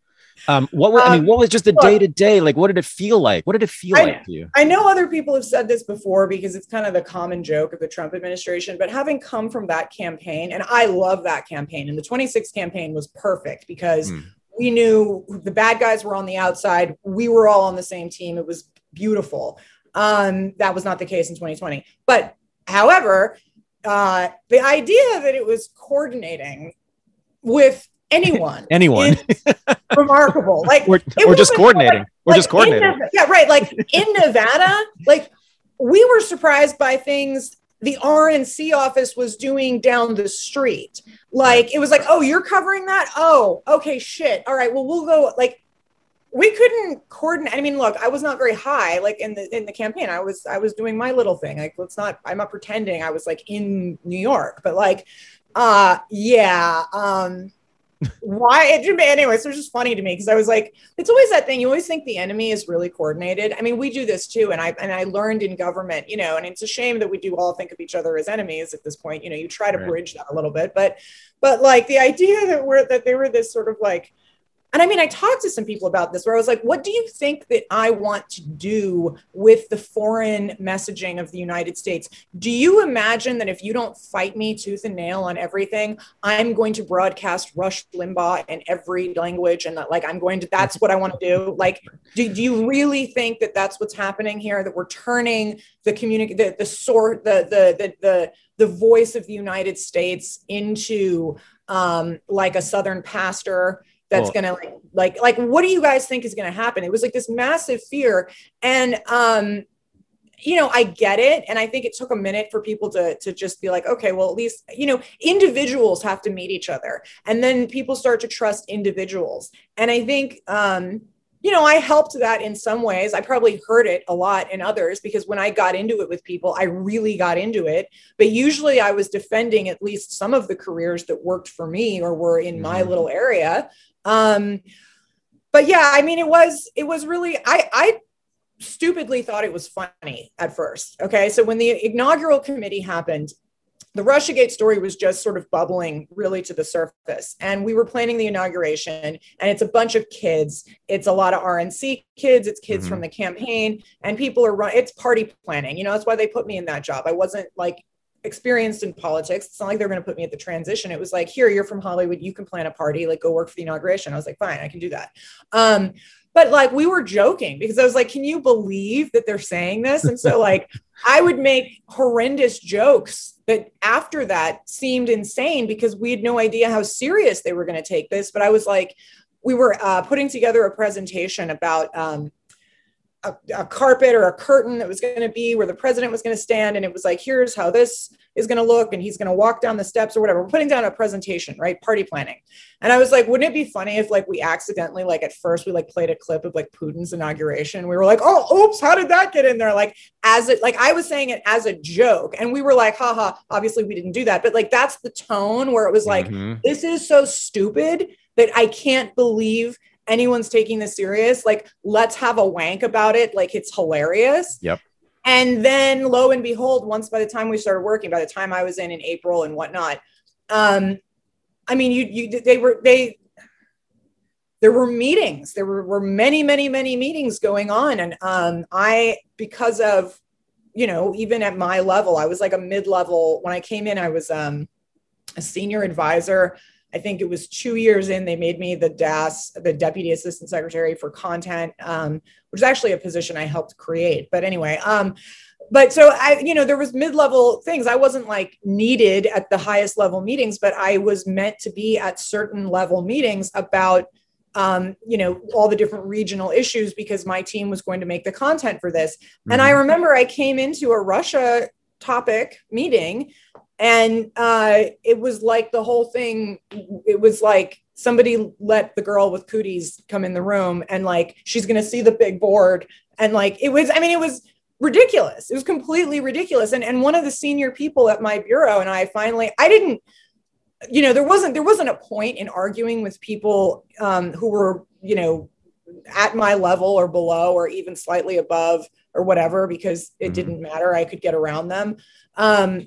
Um, what were, um, I mean, what was just the day to day? Like, what did it feel like? What did it feel I, like to you? I know other people have said this before because it's kind of the common joke of the Trump administration, but having come from that campaign, and I love that campaign, and the twenty-six campaign was perfect because mm. we knew the bad guys were on the outside. We were all on the same team. It was beautiful. Um, that was not the case in twenty twenty. But however, uh, the idea that it was coordinating with anyone, anyone, is remarkable. Like, or, or just coordinating, like, or just coordinating. Nevada, yeah, right. Like in Nevada, like we were surprised by things the R N C office was doing down the street. Like it was like, oh, you're covering that? Oh, okay, shit. All right, well, we'll go. Like, we couldn't coordinate. I mean, look, I was not very high, like in the in the campaign. I was I was doing my little thing. Like, let's not. I'm not pretending I was like in New York, but like, uh, yeah. Um, why? It, anyways, it was just funny to me because I was like, it's always that thing. You always think the enemy is really coordinated. I mean, we do this too, and I and I learned in government, you know. And it's a shame that we do all think of each other as enemies at this point. You know, you try to right. bridge that a little bit, but but like the idea that we're that they were this sort of like. And I mean, I talked to some people about this where I was like, what do you think that I want to do with the foreign messaging of the United States? Do you imagine that if you don't fight me tooth and nail on everything, I'm going to broadcast Rush Limbaugh in every language? And that, like, I'm going to, that's what I want to do. Like, do, do you really think that that's what's happening here? That we're turning the community, the, the sort, the, the, the, the, the voice of the United States into um, like a Southern pastor that's Well, gonna like like like what do you guys think is gonna happen? It was like this massive fear. And um you know, I get it. And I think it took a minute for people to, to just be like, okay, well, at least, you know, individuals have to meet each other. And then people start to trust individuals. And I think, um, you know, I helped that in some ways. I probably heard it a lot in others, because when I got into it with people, I really got into it. But usually I was defending at least some of the careers that worked for me or were in mm-hmm. my little area. Um, but yeah, I mean, it was, it was really, I, I, stupidly thought it was funny at first. Okay. So when the inaugural committee happened, the Russiagate story was just sort of bubbling really to the surface. And we were planning the inauguration, and it's a bunch of kids. It's a lot of R N C kids. It's kids mm-hmm. from the campaign, and people are running, it's party planning. You know, that's why they put me in that job. I wasn't like experienced in politics. It's not like they're going to put me at the transition. It was like, here, you're from Hollywood. You can plan a party, like go work for the inauguration. I was like, fine, I can do that. Um, But like, we were joking because I was like, can you believe that they're saying this? And so like, I would make horrendous jokes that after that seemed insane because we had no idea how serious they were going to take this. But I was like, we were uh, putting together a presentation about um, a, a carpet or a curtain that was going to be where the president was going to stand. And it was like, here's how this is going to look. And he's going to walk down the steps or whatever. We're putting down a presentation, right? Party planning. And I was like, wouldn't it be funny if like we accidentally, like at first we like played a clip of like Putin's inauguration. We were like, oh, oops, how did that get in there? Like as it, like I was saying it as a joke. And we were like, haha, obviously we didn't do that. But like, that's the tone where it was like, mm-hmm. this is so stupid that I can't believe anyone's taking this serious. Like, let's have a wank about it. Like it's hilarious. Yep. And then lo and behold, once by the time we started working, by the time I was in in April and whatnot, um, I mean, you, you, they were, they, there were meetings, there were, were many, many, many meetings going on. And um, I, because of, you know, even at my level, I was like a mid-level. When I came in, I was um, a senior advisor. I think it was two years in, they made me the D A S, the Deputy Assistant Secretary for Content, um, which is actually a position I helped create. But anyway, um, but so I, you know, there was mid-level things. I wasn't like needed at the highest level meetings, but I was meant to be at certain level meetings about, um, you know, all the different regional issues because my team was going to make the content for this. Mm-hmm. And I remember I came into a Russia topic meeting, and uh, it was like the whole thing, it was like somebody let the girl with cooties come in the room and like, she's going to see the big board. And like, it was, I mean, it was ridiculous. It was completely ridiculous. And, and one of the senior people at my bureau and I finally, I didn't, you know, there wasn't, there wasn't a point in arguing with people um, who were, you know, at my level or below or even slightly above or whatever, because it didn't matter. I could get around them. Um,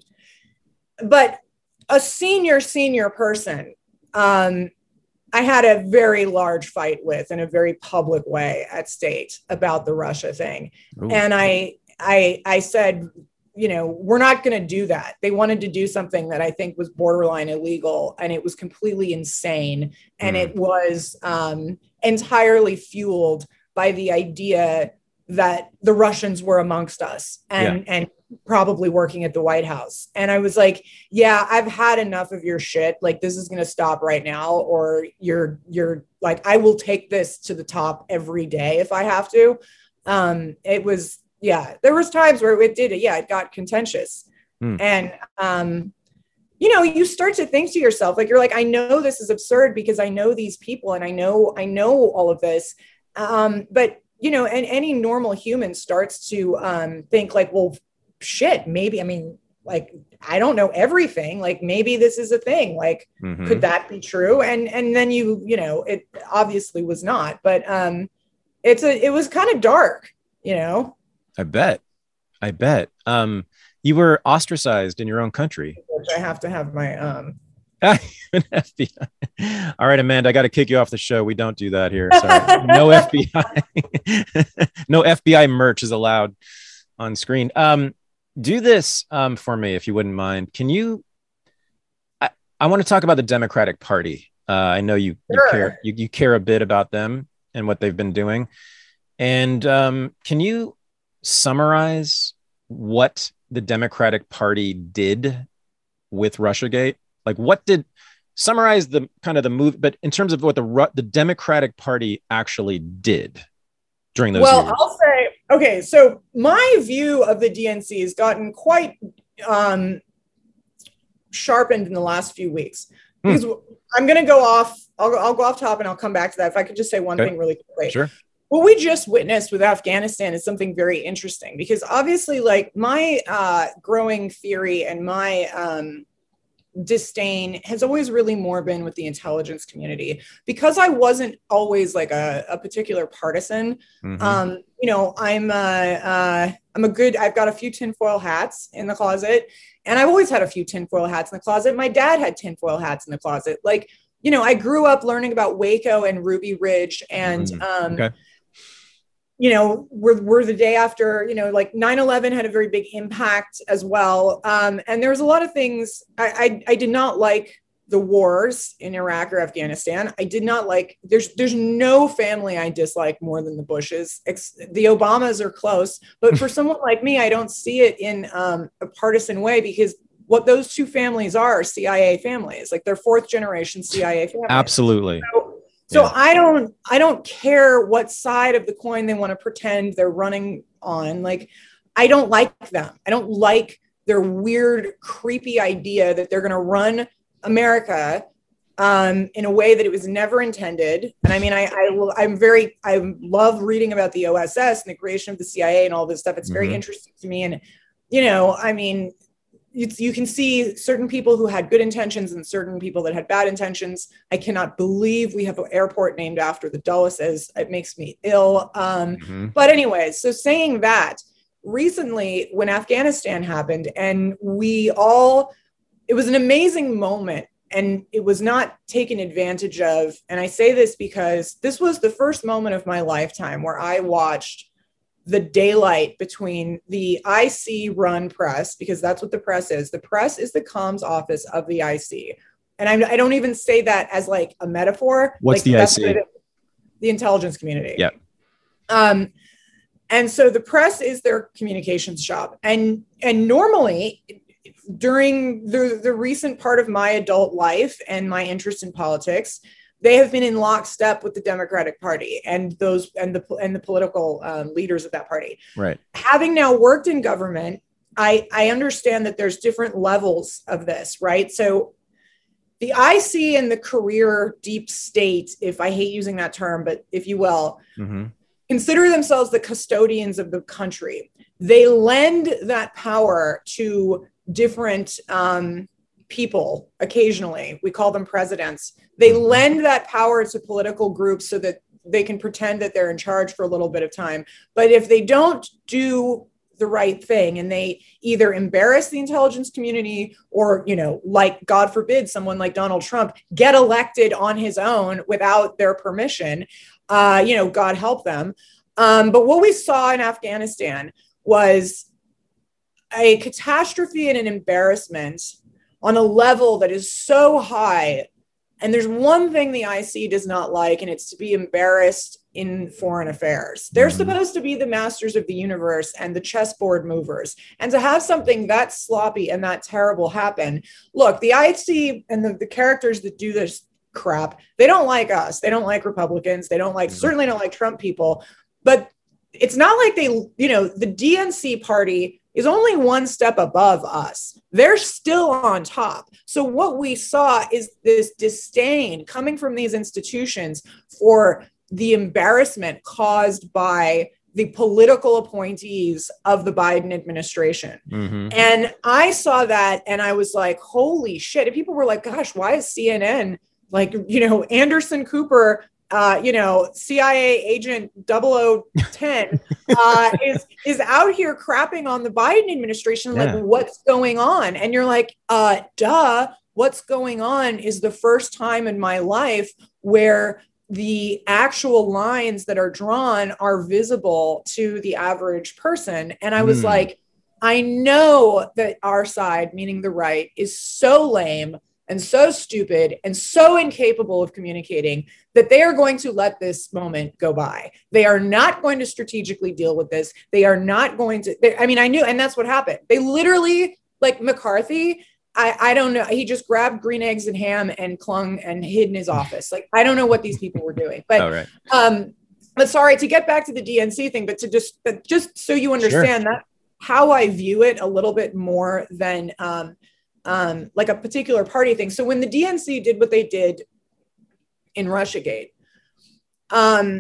But a senior, senior person, um, I had a very large fight with in a very public way at State about the Russia thing. Ooh. And I, I, I said, you know, we're not going to do that. They wanted to do something that I think was borderline illegal, and it was completely insane. And mm. it was um, entirely fueled by the idea that the Russians were amongst us and, yeah. and probably working at the White House. And I was like, yeah, I've had enough of your shit. Like, this is going to stop right now. Or you're, you're like, I will take this to the top every day if I have to. Um, it was, yeah, there was times where it did it. Yeah. It got contentious. Hmm. And, um, you know, you start to think to yourself, like, you're like, I know this is absurd because I know these people and I know, I know all of this. Um, but you know, and any normal human starts to um, think like, well, shit, maybe, I mean, like, I don't know everything. Like, maybe this is a thing. Like, mm-hmm. could that be true? And, and then you, you know, it obviously was not, but um, it's a, it was kind of dark, you know? I bet. I bet. Um, you were ostracized in your own country. Which I have to have my, um, F B I. All right, Amanda, I got to kick you off the show. We don't do that here. Sorry. No F B I. No F B I merch is allowed on screen. Um, do this um, for me, if you wouldn't mind. Can you? I, I want to talk about the Democratic Party. Uh, I know you, sure. you care you, you care a bit about them and what they've been doing. And um, can you summarize what the Democratic Party did with Russiagate? Like, what did summarize the kind of the move, but in terms of what the the Democratic Party actually did during those well, years. I'll say, okay, so my view of the D N C has gotten quite um, sharpened in the last few weeks. Because hmm. I'm going to go off, I'll, I'll go off top and I'll come back to that. If I could just say one okay. thing really quickly. Sure. What we just witnessed with Afghanistan is something very interesting, because obviously, like, my uh, growing theory and my um, disdain has always really more been with the intelligence community, because I wasn't always like a, a particular partisan. Mm-hmm. Um, you know, I'm uh, uh, I'm a good, I've got a few tinfoil hats in the closet, and I've always had a few tinfoil hats in the closet. My dad had tinfoil hats in the closet. Like, you know, I grew up learning about Waco and Ruby Ridge, and mm-hmm. um, okay. you know, we're, we're the day after, you know, like nine eleven had a very big impact as well. Um, and there was a lot of things. I, I, I did not like the wars in Iraq or Afghanistan. I did not like, there's, there's no family I dislike more than the Bushes. It's, the Obamas are close, but for someone like me, I don't see it in um, a partisan way, because what those two families are, are C I A families, like they're fourth generation C I A families. Absolutely. So, So yeah. I don't, I don't care what side of the coin they want to pretend they're running on. Like, I don't like them. I don't like their weird, creepy idea that they're going to run America um, in a way that it was never intended. And I mean, I, I, I'm very, I love reading about the O S S and the creation of the C I A and all this stuff. It's very mm-hmm. interesting to me. And, you know, I mean, It's, you can see certain people who had good intentions and certain people that had bad intentions. I cannot believe we have an airport named after the Dulleses. It makes me ill. Um, mm-hmm. But anyways, so saying that, recently when Afghanistan happened and we all, it was an amazing moment and it was not taken advantage of. And I say this because this was the first moment of my lifetime where I watched the daylight between the I C run press, because that's what the press is. The press is the comms office of the I C. And I'm, I don't even say that as like a metaphor. What's like, the I C? What the intelligence community. Yeah. Um, and so the press is their communications job. And, and normally during the, the recent part of my adult life and my interest in politics, they have been in lockstep with the Democratic Party and those and the and the political um, leaders of that party. Right. Having now worked in government, I I understand that there's different levels of this, right? So the I C and the career deep state, if I hate using that term, but if you will, mm-hmm. consider themselves the custodians of the country. They lend that power to different um, people occasionally. We call them presidents. They lend that power to political groups so that they can pretend that they're in charge for a little bit of time. But if they don't do the right thing and they either embarrass the intelligence community or, you know, like, God forbid, someone like Donald Trump get elected on his own without their permission, uh, you know, God help them. Um, but what we saw in Afghanistan was a catastrophe and an embarrassment on a level that is so high. And there's one thing the I C does not like, and it's to be embarrassed in foreign affairs. They're mm-hmm. supposed to be the masters of the universe and the chessboard movers. And to have something that sloppy and that terrible happen, look, the I C and the, the characters that do this crap, they don't like us. They don't like Republicans. They don't like, mm-hmm. certainly don't like Trump people. But it's not like they, you know, the D N C party is only one step above us. They're still on top. So what we saw is this disdain coming from these institutions for the embarrassment caused by the political appointees of the Biden administration. Mm-hmm. And I saw that and I was like, holy shit. And people were like, gosh, why is C N N, like, you know, Anderson Cooper, Uh, you know, C I A agent double oh ten uh, is is out here crapping on the Biden administration. Like, yeah. What's going on? And you're like, uh, duh, what's going on is the first time in my life where the actual lines that are drawn are visible to the average person. And I was mm. like, I know that our side, meaning the right, is so lame and so stupid and so incapable of communicating that they are going to let this moment go by. They are not going to strategically deal with this. They are not going to, they, I mean, I knew, and that's what happened. They literally, like McCarthy, I, I don't know. He just grabbed green eggs and ham and clung and hid in his office. Like, I don't know what these people were doing, but, oh, right. um, but sorry to get back to the D N C thing, but to just, but just so you understand sure. that how I view it a little bit more than, um, um, like a particular party thing. So when the D N C did what they did in Russiagate, um,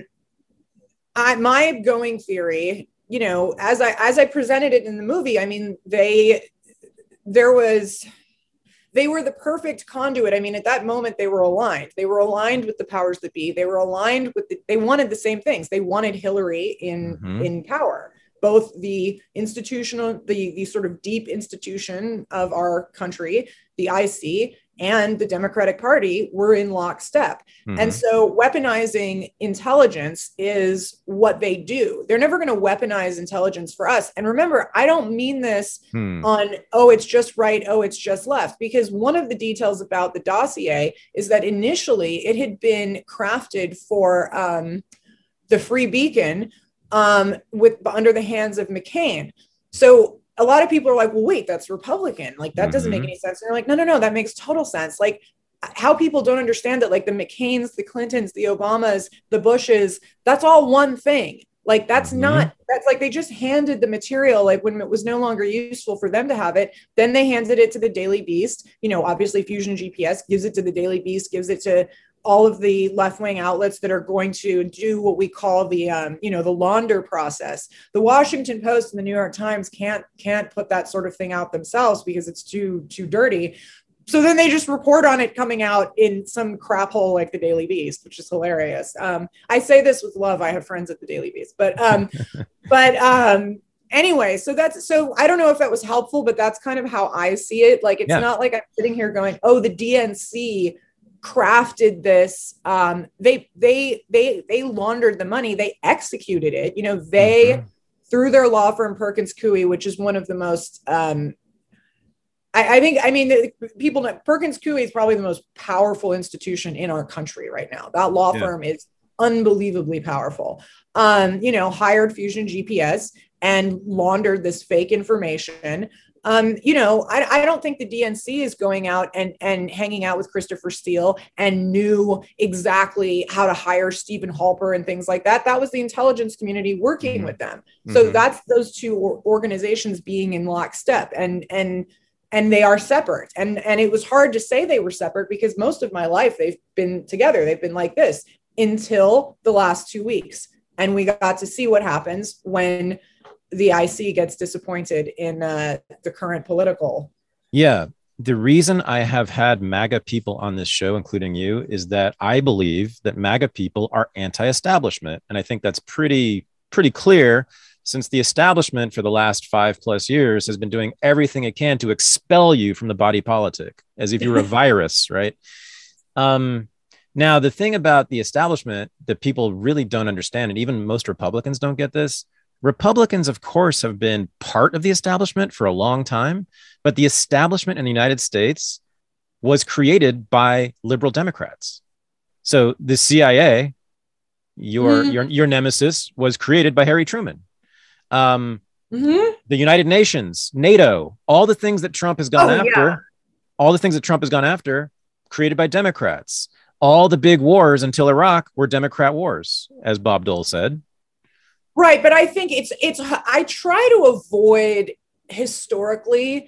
I, my going theory, you know, as I, as I presented it in the movie, I mean, they, there was, they were the perfect conduit. I mean, at that moment, they were aligned. They were aligned with the powers that be. They were aligned with, the, they wanted the same things. They wanted Hillary in, mm-hmm. in power, both the institutional, the, the sort of deep institution of our country, the I C, and the Democratic Party were in lockstep. Mm-hmm. And so weaponizing intelligence is what they do. They're never going to weaponize intelligence for us. And remember, I don't mean this hmm. on, oh, it's just right, oh, it's just left. Because one of the details about the dossier is that initially it had been crafted for um, the Free Beacon um, with under the hands of McCain. So a lot of people are like, well, wait, that's Republican. Like, that doesn't mm-hmm. make any sense. And they're like, no, no, no, that makes total sense. Like, how people don't understand that, like, the McCains, the Clintons, the Obamas, the Bushes, that's all one thing. Like, that's mm-hmm. not, that's like, they just handed the material, like, when it was no longer useful for them to have it, then they handed it to the Daily Beast. You know, obviously Fusion G P S gives it to the Daily Beast, gives it to all of the left-wing outlets that are going to do what we call the, um, you know, the launder process. The Washington Post and the New York Times can't can't put that sort of thing out themselves because it's too too dirty. So then they just report on it coming out in some crap hole like the Daily Beast, which is hilarious. Um, I say this with love. I have friends at the Daily Beast, but um, but um, anyway, so that's so I don't know if that was helpful, but that's kind of how I see it. Like, it's yeah. not like I'm sitting here going, oh, the D N C crafted this. Um, they they they they laundered the money. They executed it. You know, they mm-hmm. through their law firm Perkins Coie, which is one of the most. Um, I, I think. I mean, the, people know Perkins Coie is probably the most powerful institution in our country right now. That law yeah. firm is unbelievably powerful. Um, you know, hired Fusion G P S and laundered this fake information. Um, you know, I, I don't think the D N C is going out and, and hanging out with Christopher Steele and knew exactly how to hire Stephen Halper and things like that. That was the intelligence community working mm-hmm. with them. So mm-hmm. that's those two organizations being in lockstep, and and and they are separate. And and it was hard to say they were separate because most of my life they've been together. They've been like this until the last two weeks, and we got to see what happens when the I C gets disappointed in uh, the current political. Yeah. The reason I have had MAGA people on this show, including you, is that I believe that MAGA people are anti-establishment. And I think that's pretty, pretty clear, since the establishment for the last five plus years has been doing everything it can to expel you from the body politic as if you were a virus, right? Um, now, the thing about the establishment that people really don't understand, and even most Republicans don't get this, Republicans, of course, have been part of the establishment for a long time, but the establishment in the United States was created by liberal Democrats. So the C I A, your mm-hmm. your your nemesis, was created by Harry Truman. Um, mm-hmm. The United Nations, NATO, all the things that Trump has gone oh, after, yeah. all the things that Trump has gone after, created by Democrats. All the big wars until Iraq were Democrat wars, as Bob Dole said. Right. But I think it's, it's, I try to avoid historically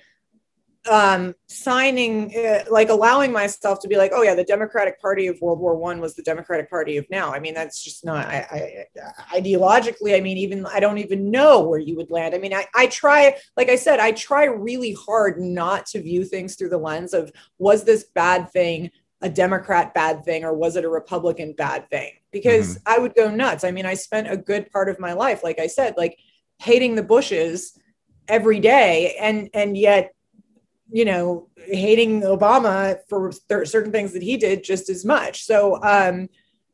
um, signing, uh, like allowing myself to be like, oh yeah, the Democratic Party of World War One was the Democratic Party of now. I mean, that's just not, I, I, ideologically, I mean, even, I don't even know where you would land. I mean, I, I try, like I said, I try really hard not to view things through the lens of, was this bad thing a Democrat bad thing or was it a Republican bad thing? Because mm-hmm. I would go nuts. I mean, I spent a good part of my life, like I said, like hating the Bushes every day, and and yet, you know, hating Obama for th- certain things that he did just as much. So um,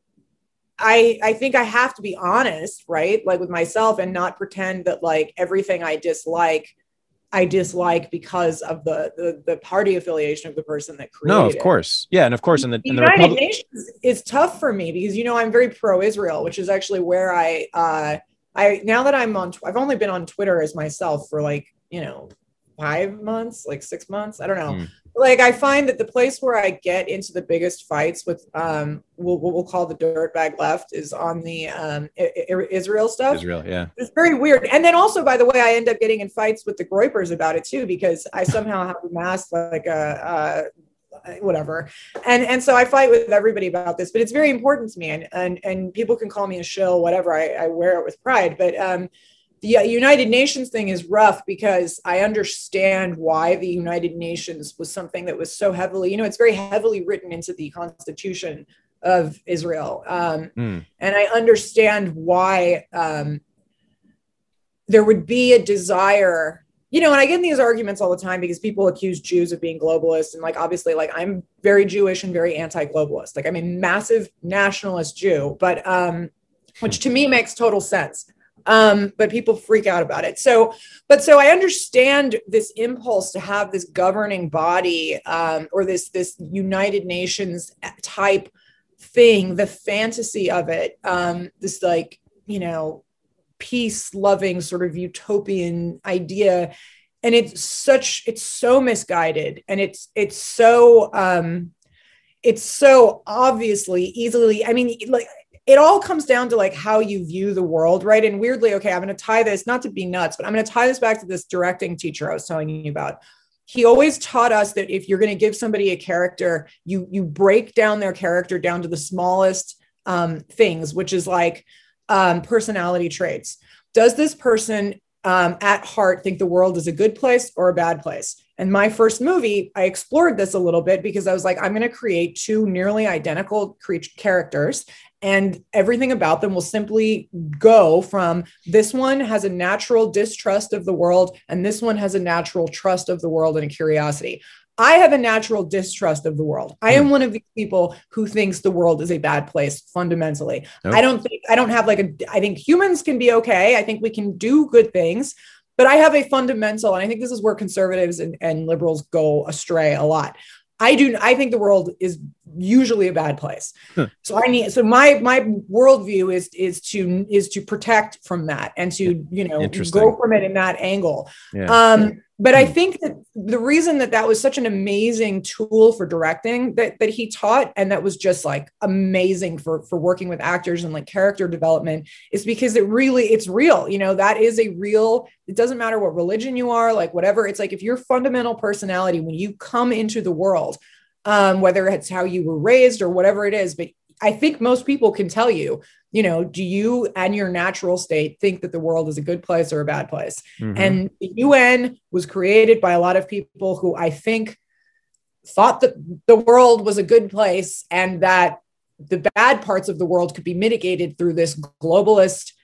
I I think I have to be honest, right? Like with myself, and not pretend that like everything I dislike I dislike because of the, the the party affiliation of the person that created it. No, of course. Yeah, and of course, in the, the in the United Republic- Nations is tough for me because, you know, I'm very pro-Israel, which is actually where I, uh, I now that I'm on, I've only been on Twitter as myself for like, you know, five months, like six months. I don't know. Mm. Like I find that the place where I get into the biggest fights with um what we'll, we'll call the dirtbag left is on the um I- I- Israel stuff. Israel, yeah. It's very weird. And then also, by the way, I end up getting in fights with the Groypers about it too, because I somehow have amassed like a, uh, whatever. And, and so I fight with everybody about this, but it's very important to me. And, and, and people can call me a shill, whatever. I, I wear it with pride. But um, the United Nations thing is rough because I understand why the United Nations was something that was so heavily, you know, it's very heavily written into the Constitution of Israel. Um, mm. And I understand why um, there would be a desire, you know, and I get in these arguments all the time because people accuse Jews of being globalists. And like, obviously, like I'm very Jewish and very anti-globalist. Like I'm a massive nationalist Jew, but um, which to me makes total sense. Um, but people freak out about it. So, but so I understand this impulse to have this governing body um, or this, this United Nations type thing, the fantasy of it, um, this like, you know, peace loving sort of utopian idea. And it's such, it's so misguided. And it's, it's so, um, it's so obviously easily, I mean, like, it all comes down to like how you view the world, right? And weirdly, okay, I'm going to tie this, not to be nuts, but I'm going to tie this back to this directing teacher I was telling you about. He always taught us that if you're going to give somebody a character, you you break down their character down to the smallest um, things, which is like um, personality traits. Does this person um, at heart think the world is a good place or a bad place? And my first movie, I explored this a little bit because I was like, I'm going to create two nearly identical creature characters. And everything about them will simply go from this one has a natural distrust of the world, and this one has a natural trust of the world and a curiosity. I have a natural distrust of the world. I am one of these people who thinks the world is a bad place fundamentally. Nope. I don't think, I don't have like a, I think humans can be okay. I think we can do good things, but I have a fundamental, and I think this is where conservatives and, and liberals go astray a lot. I do. I think the world is usually a bad place. Huh. So I need. So my my worldview is is to is to protect from that and to you know go from it in that angle. Yeah. Um, but I think that the reason that that was such an amazing tool for directing that that he taught, and that was just like amazing for for working with actors and like character development, is because it really it's real. You know, that is a real. It doesn't matter what religion you are, like whatever. It's like if your fundamental personality when you come into the world, um, whether it's how you were raised or whatever it is, but I think most people can tell you. You know, do you and your natural state think that the world is a good place or a bad place? Mm-hmm. And the U N was created by a lot of people who I think thought that the world was a good place and that the bad parts of the world could be mitigated through this globalist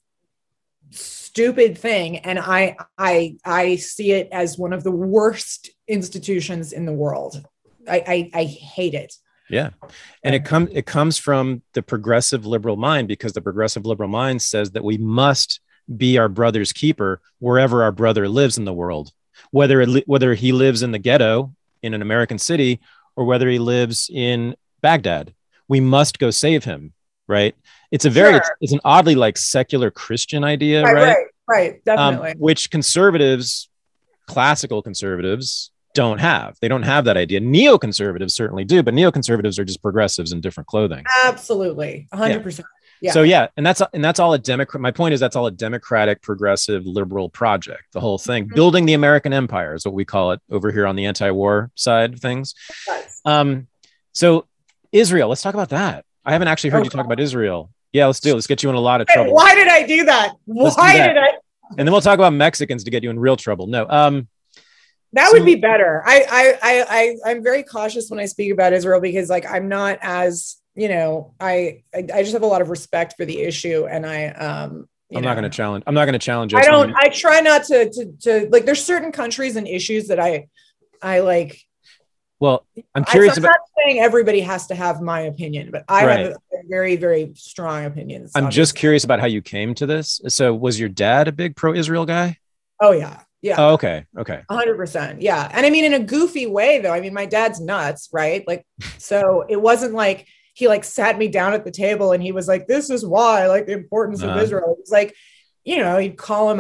stupid thing. And I, I, I see it as one of the worst institutions in the world. I, I, I hate it. Yeah. And it comes it comes from the progressive liberal mind, because the progressive liberal mind says that we must be our brother's keeper wherever our brother lives in the world, whether it, whether he lives in the ghetto in an American city or whether he lives in Baghdad. We must go save him. Right. It's a very sure. it's, it's an oddly like secular Christian idea. Right. Right. Right. right definitely. Um, which conservatives, classical conservatives, don't have. They don't have that idea. Neoconservatives certainly do, but neoconservatives are just progressives in different clothing. Absolutely. one hundred percent. Yeah. Yeah. So yeah, and that's and that's all a Democrat. My point is that's all a democratic, progressive, liberal project. The whole thing, mm-hmm. building the American empire is what we call it over here on the anti-war side of things. Nice. Um, so Israel, let's talk about that. I haven't actually heard okay. you talk about Israel. Yeah, let's do it. Let's get you in a lot of trouble. Why did I do that? Why do that. did I? And then we'll talk about Mexicans to get you in real trouble. No. Um, That so, would be better. I, I, I, I, I'm very cautious when I speak about Israel because, like, I'm not as, you know, I, I, I just have a lot of respect for the issue, and I, um, you I'm know, not going to challenge. I'm not going to challenge. I don't. I try not to, to, to, like. There's certain countries and issues that I, I like. Well, I'm curious I, I'm about. not saying everybody has to have my opinion, but I right. have a, a very, very strong opinions. I'm obviously. just curious about how you came to this. So, was your dad a big pro-Israel guy? Oh yeah. Yeah. Oh, okay. Okay. A hundred percent. Yeah. And I mean, in a goofy way though, I mean, my dad's nuts, right? Like, so it wasn't like he like sat me down at the table and he was like, this is why, like the importance uh-huh. of Israel. It was like, you know, he'd call him up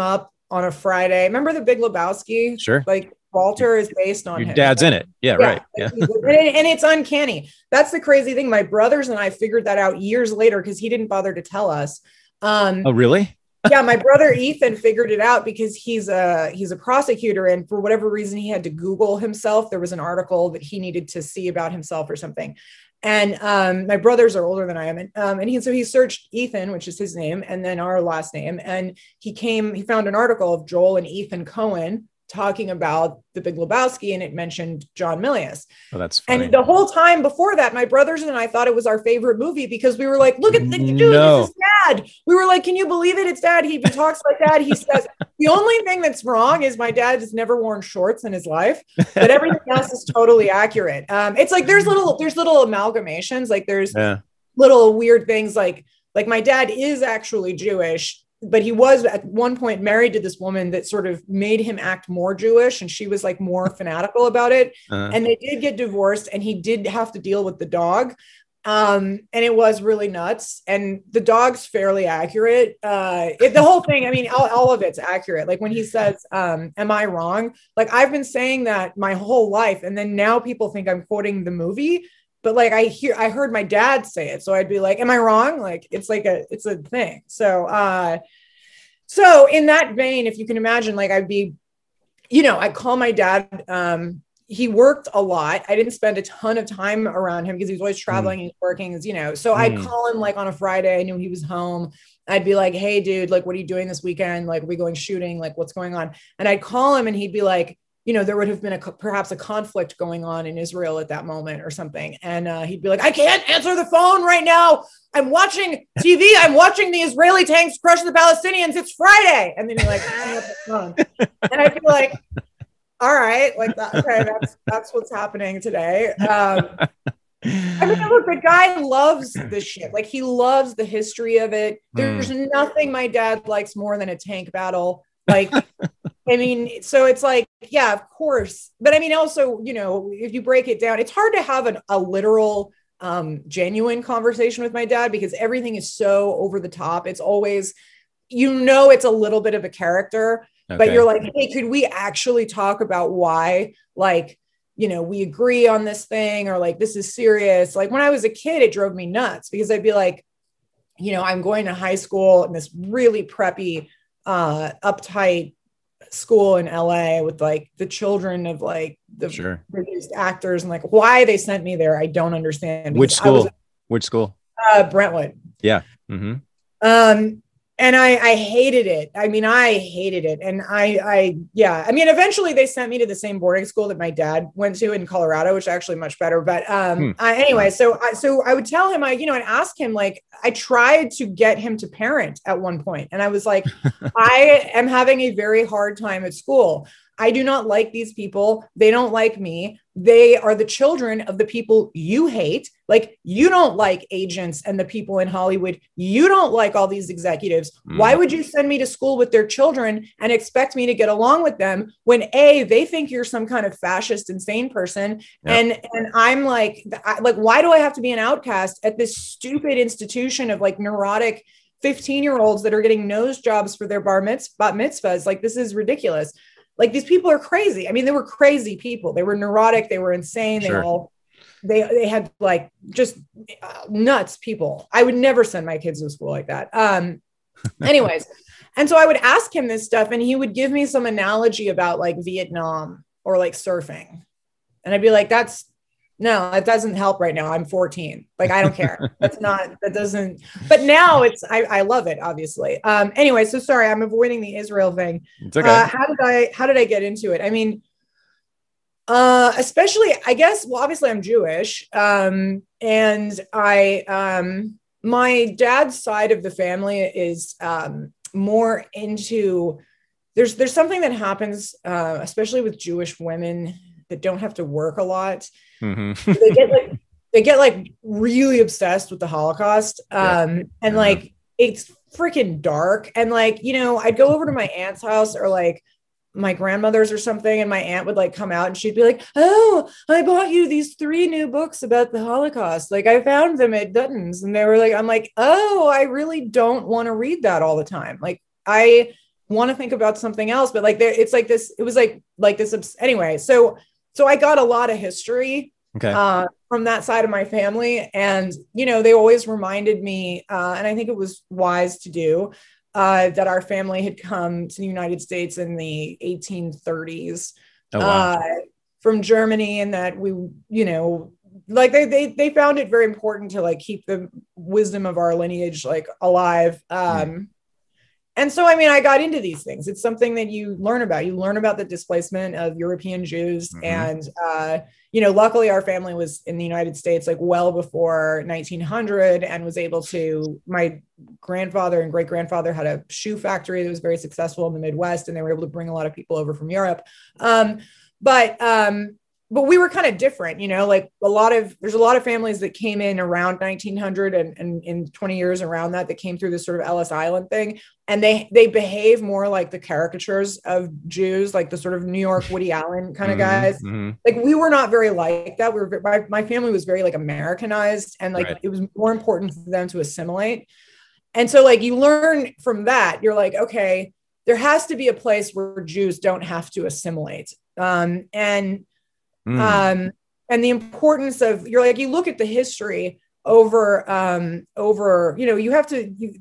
on a Friday. Remember The Big Lebowski? Sure. Like Walter is based on Your him. dad's in it. Yeah, Yeah, right. Yeah. and, it, and it's uncanny. That's the crazy thing. My brothers and I figured that out years later because he didn't bother to tell us. Um, Oh, really? yeah, my brother Ethan figured it out because he's a he's a prosecutor, and for whatever reason he had to Google himself. There was an article that he needed to see about himself or something. And um, my brothers are older than I am, and um, and he so he searched Ethan, which is his name, and then our last name, and he came he found an article of Joel and Ethan Coen talking about The Big Lebowski, and it mentioned John Milius. Oh, that's funny. And the whole time before that, my brothers and I thought it was our favorite movie because we were like, look at the dude, No. this is Dad. We were like, can you believe it? It's Dad. He even talks like that. He says, the only thing that's wrong is my dad has never worn shorts in his life, but everything else is totally accurate. Um, it's like, there's little, there's little amalgamations. Like there's Yeah. little weird things like, like my dad is actually Jewish, but he was at one point married to this woman that sort of made him act more Jewish, and she was like more fanatical about it. Uh, And they did get divorced, and he did have to deal with the dog. Um, and it was really nuts. And the dog's fairly accurate. Uh, it, the whole thing, I mean, all, all of it's accurate. Like when he says, um, am I wrong? Like I've been saying that my whole life. And then now people think I'm quoting the movie. But like I hear, I heard my dad say it, so I'd be like, "Am I wrong?" Like it's like a, it's a thing. So, uh, so in that vein, if you can imagine, like I'd be, you know, I'd call my dad. Um, he worked a lot. I didn't spend a ton of time around him because he was always traveling mm. and working. You know, so mm. I'd call him like on a Friday. I knew he was home. I'd be like, "Hey, dude, like, what are you doing this weekend? Like, are we going shooting? Like, what's going on?" And I'd call him, and he'd be like, you know, there would have been a perhaps a conflict going on in Israel at that moment or something. And uh, he'd be like, I can't answer the phone right now. I'm watching T V. I'm watching the Israeli tanks crush the Palestinians. It's Friday. And then he like, hang up the phone. And I'd be like, all right, like that. Okay, that's, that's what's happening today. Um, I mean, look, the guy loves this shit. Like he loves the history of it. There's mm. nothing my dad likes more than a tank battle. Like, I mean, so it's like, yeah, of course. But I mean, also, you know, if you break it down, it's hard to have an, a literal, um, genuine conversation with my dad because everything is so over the top. It's always, you know, it's a little bit of a character, okay. But you're like, hey, could we actually talk about why, like, you know, we agree on this thing or like, this is serious. Like when I was a kid, it drove me nuts because I'd be like, you know, I'm going to high school in this really preppy, uh, uptight school in L A with like the children of like the sure. produced actors and like why they sent me there. I don't understand. Which school? Was, Which school? Uh, Brentwood. Yeah. Mm-hmm. Um, and I, I hated it. I mean, I hated it. And I, I, yeah, I mean, eventually they sent me to the same boarding school that my dad went to in Colorado, which is actually much better. But um, hmm. I, anyway, so I, so I would tell him, I, you know, and ask him, like, I tried to get him to parent at one point. And I was like, I am having a very hard time at school. I do not like these people. They don't like me. They are the children of the people you hate. Like you don't like agents and the people in Hollywood. You don't like all these executives. Mm. Why would you send me to school with their children and expect me to get along with them when A, they think you're some kind of fascist, insane person. Yep. And, and I'm like, I, like, why do I have to be an outcast at this stupid institution of like neurotic fifteen year olds that are getting nose jobs for their bar mitzvah, bat mitzvahs? Like, this is ridiculous. Like these people are crazy. I mean, they were crazy people. They were neurotic. They were insane. Sure. They all, they, they had like just uh, nuts people. I would never send my kids to school like that. Um, anyways. And so I would ask him this stuff and he would give me some analogy about like Vietnam or like surfing. And I'd be like, that's, no, it doesn't help right now. I'm fourteen. Like, I don't care. That's not, that doesn't, but now it's, I, I love it, obviously. Um, anyway, so sorry, I'm avoiding the Israel thing. It's okay. Uh, how did I, how did I get into it? I mean, uh, especially, I guess, well, obviously I'm Jewish. Um, and I, um, my dad's side of the family is, um, more into, there's, there's something that happens, uh, especially with Jewish women that don't have to work a lot. Mm-hmm. they get like they get like really obsessed with the Holocaust. Um, yeah. and yeah. like it's freaking dark. And like, you know, I'd go over to my aunt's house or like my grandmother's or something, and my aunt would like come out and she'd be like, oh, I bought you these three new books about the Holocaust. Like I found them at Dutton's. And they were like, I'm like, oh, I really don't want to read that all the time. Like I want to think about something else, but like there, it's like this, it was like, like this, anyway. So, so I got a lot of history Okay. uh, from that side of my family. And, you know, they always reminded me, uh, and I think it was wise to do, uh, that our family had come to the United States in the eighteen thirties Oh, wow. uh, from Germany, and that we, you know, like they, they, they found it very important to like keep the wisdom of our lineage like alive. Um, Mm. And so, I mean, I got into these things. It's something that you learn about. You learn about the displacement of European Jews. Mm-hmm. And, uh, you know, luckily our family was in the United States like well before nineteen hundred and was able to, my grandfather and great grandfather had a shoe factory that was very successful in the Midwest, and they were able to bring a lot of people over from Europe. Um, but, um, but we were kind of different, you know, like a lot of, there's a lot of families that came in around nineteen hundred and, and in twenty years around that, that came through this sort of Ellis Island thing. And they, they behave more like the caricatures of Jews, like the sort of New York Woody Allen kind of Mm-hmm. guys. Mm-hmm. Like we were not very like that. We were, my, my family was very like Americanized, and like, Right. it was more important for them to assimilate. And so like you learn from that, you're like, okay, there has to be a place where Jews don't have to assimilate. Um, and Mm. Um, and the importance of, you're like, you look at the history over, um, over, you know, you have to, you,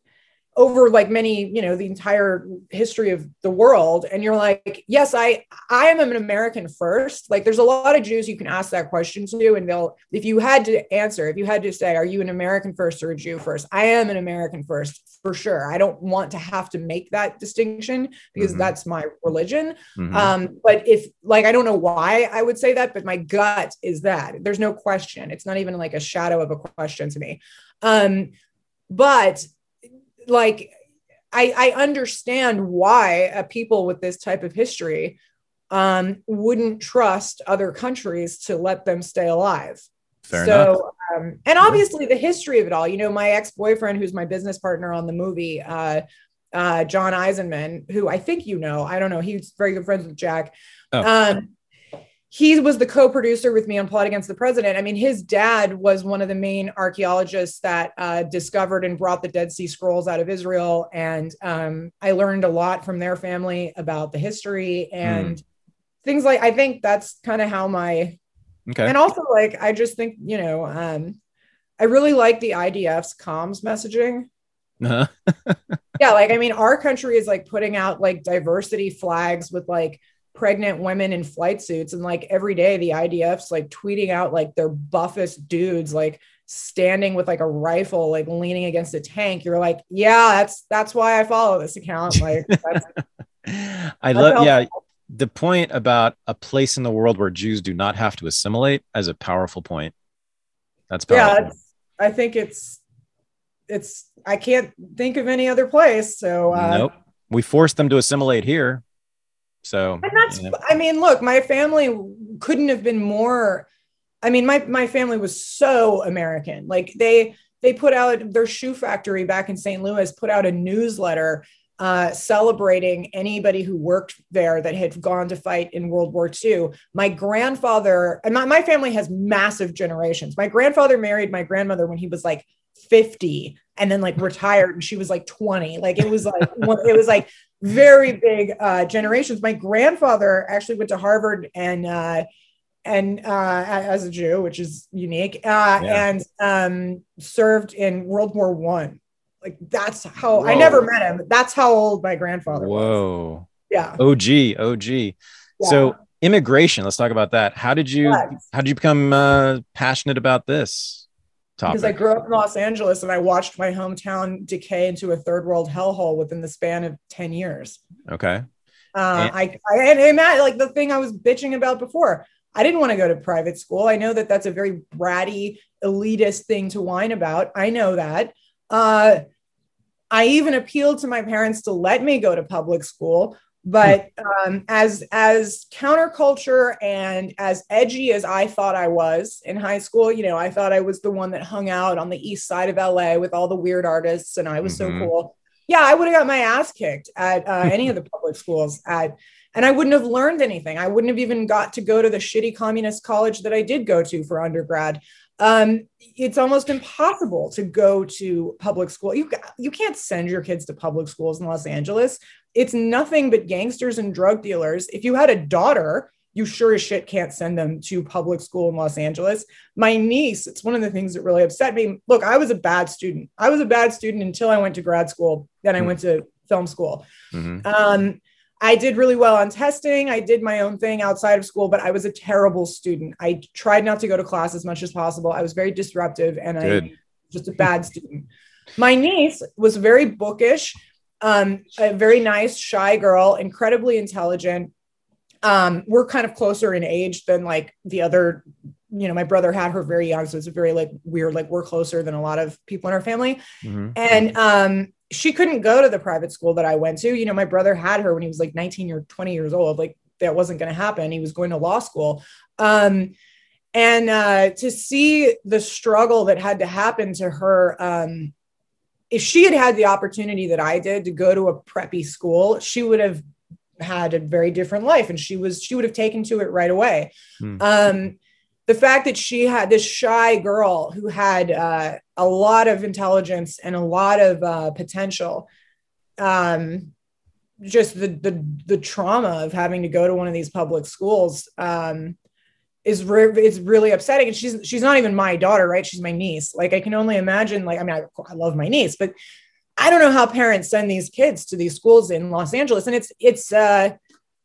over like many, you know, the entire history of the world. And you're like, yes, I, I am an American first. Like there's a lot of Jews you can ask that question to, and they'll, if you had to answer, if you had to say, are you an American first or a Jew first? I am an American first for sure. I don't want to have to make that distinction because Mm-hmm. that's my religion. Mm-hmm. Um, but if like, I don't know why I would say that, but my gut is that. There's no question. It's not even like a shadow of a question to me. Um, but like, I, I understand why uh, people with this type of history um, wouldn't trust other countries to let them stay alive. Fair so, enough. Um, and obviously the history of it all, you know, my ex-boyfriend, who's my business partner on the movie, uh, uh, John Eisenman, who I think, you know, I don't know, he's very good friends with Jack. Oh. Um, he was the co-producer with me on Plot Against the President. I mean, his dad was one of the main archaeologists that uh, discovered and brought the Dead Sea Scrolls out of Israel. And um, I learned a lot from their family about the history and mm. things like, I think that's kind of how my, okay. And also like, I just think, you know, um, I really like the I D F's comms messaging. Uh-huh. Yeah. Like, I mean, our country is like putting out like diversity flags with like pregnant women in flight suits, and like every day the I D F's like tweeting out like their buffest dudes like standing with like a rifle like leaning against a tank. You're like, yeah, that's that's why I follow this account. Like that's, I love yeah the point about a place in the world where Jews do not have to assimilate as a powerful point. That's powerful. Yeah, it's, I think it's it's I can't think of any other place. So uh, nope, we forced them to assimilate here. So, and that's, yeah. I mean, look, my family couldn't have been more, I mean, my, my family was so American. Like they, they put out their shoe factory back in Saint Louis, put out a newsletter uh, celebrating anybody who worked there that had gone to fight in World War Two. My grandfather, and my, my family has massive generations. My grandfather married my grandmother when he was like fifty and then like retired and she was like twenty. Like it was like, it was like, very big uh, generations. My grandfather actually went to Harvard and uh, and uh, as a Jew, which is unique, uh, yeah. and um, served in World War One. Like that's how Whoa. I never met him. But that's how old my grandfather Whoa. was. Yeah. O G, O G. Yeah. So immigration. Let's talk about that. How did you yes. how did you become uh, passionate about this topic? Because I grew up in Los Angeles and I watched my hometown decay into a third world hellhole within the span of ten years. Okay. Uh, and- I, I, and Matt, like the thing I was bitching about before, I didn't want to go to private school. I know that that's a very bratty, elitist thing to whine about. I know that. Uh, I even appealed to my parents to let me go to public school. But um, as as counterculture and as edgy as I thought I was in high school, you know, I thought I was the one that hung out on the east side of L A with all the weird artists, and I was mm-hmm. so cool. Yeah, I would have got my ass kicked at uh, any of the public schools, at, and I wouldn't have learned anything. I wouldn't have even got to go to the shitty communist college that I did go to for undergrad. Um, it's almost impossible to go to public school. You, you can't send your kids to public schools in Los Angeles. It's nothing but gangsters and drug dealers. If you had a daughter, you sure as shit can't send them to public school in Los Angeles. My niece, it's one of the things that really upset me. Look, I was a bad student. I was a bad student until I went to grad school. Then I mm-hmm. went to film school. Mm-hmm. Um, I did really well on testing. I did my own thing outside of school, but I was a terrible student. I tried not to go to class as much as possible. I was very disruptive and Good. I just a bad student. My niece was very bookish, um, a very nice, shy girl, incredibly intelligent. Um, we're kind of closer in age than like the other, you know, my brother had her very young. So it's a very like weird, like we're closer than a lot of people in our family. Mm-hmm. And, um, she couldn't go to the private school that I went to. You know, my brother had her when he was like nineteen or twenty years old. Like that wasn't going to happen. He was going to law school. Um, and uh, to see the struggle that had to happen to her, um, if she had had the opportunity that I did to go to a preppy school, she would have had a very different life. And she was, she would have taken to it right away. Hmm. Um, the fact that she had this shy girl who had uh, a lot of intelligence and a lot of uh, potential, um, just the, the the trauma of having to go to one of these public schools um, is re- is really upsetting. And she's she's not even my daughter, right? She's my niece. Like I can only imagine. Like I mean, I, I love my niece, but I don't know how parents send these kids to these schools in Los Angeles, and it's it's. Uh,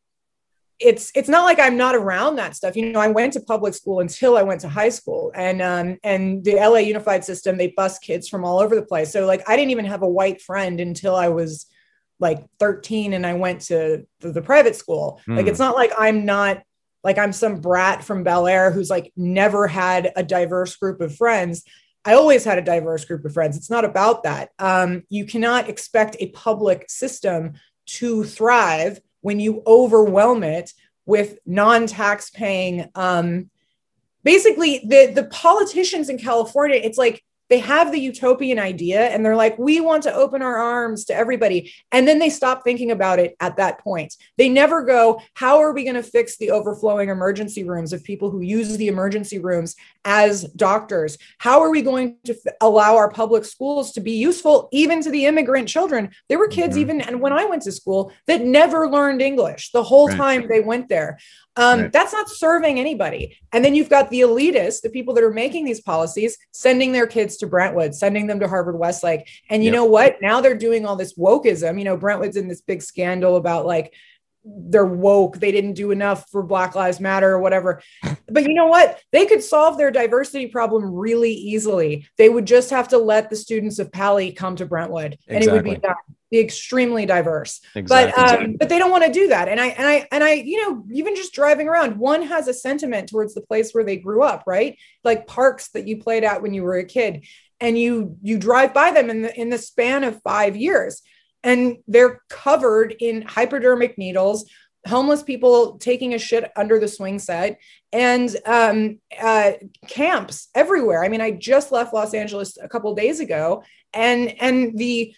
It's it's not like I'm not around that stuff. You know, I went to public school until I went to high school, and um, and the L A Unified System, they bus kids from all over the place. So like, I didn't even have a white friend until I was like thirteen, and I went to the, the private school. Mm. Like, it's not like I'm not like I'm some brat from Bel Air who's like never had a diverse group of friends. I always had a diverse group of friends. It's not about that. Um, you cannot expect a public system to thrive when you overwhelm it with non-tax paying, um, basically the, the politicians in California, it's like they have the utopian idea and they're like, we want to open our arms to everybody. And then they stop thinking about it at that point. They never go, how are we going to fix the overflowing emergency rooms of people who use the emergency rooms as doctors? How are we going to f- allow our public schools to be useful even to the immigrant children? There were kids, mm-hmm. even and when I went to school, that never learned English the whole right. time they went there. Um, right. That's not serving anybody. And then you've got the elitists, the people that are making these policies, sending their kids to Brentwood, sending them to Harvard Westlake. And you yep. know what? Now they're doing all this wokeism. You know, Brentwood's in this big scandal about like, they're woke. They didn't do enough for Black Lives Matter or whatever. But you know what? They could solve their diversity problem really easily. They would just have to let the students of Pali come to Brentwood and exactly. it would be done. Be extremely diverse. Exactly. But um, but they don't want to do that. And I and I and I, you know, even just driving around, one has a sentiment towards the place where they grew up, right? Like parks that you played at when you were a kid. And you you drive by them in the in the span of five years. And they're covered in hypodermic needles, homeless people taking a shit under the swing set, and um, uh, camps everywhere. I mean, I just left Los Angeles a couple of days ago, and and the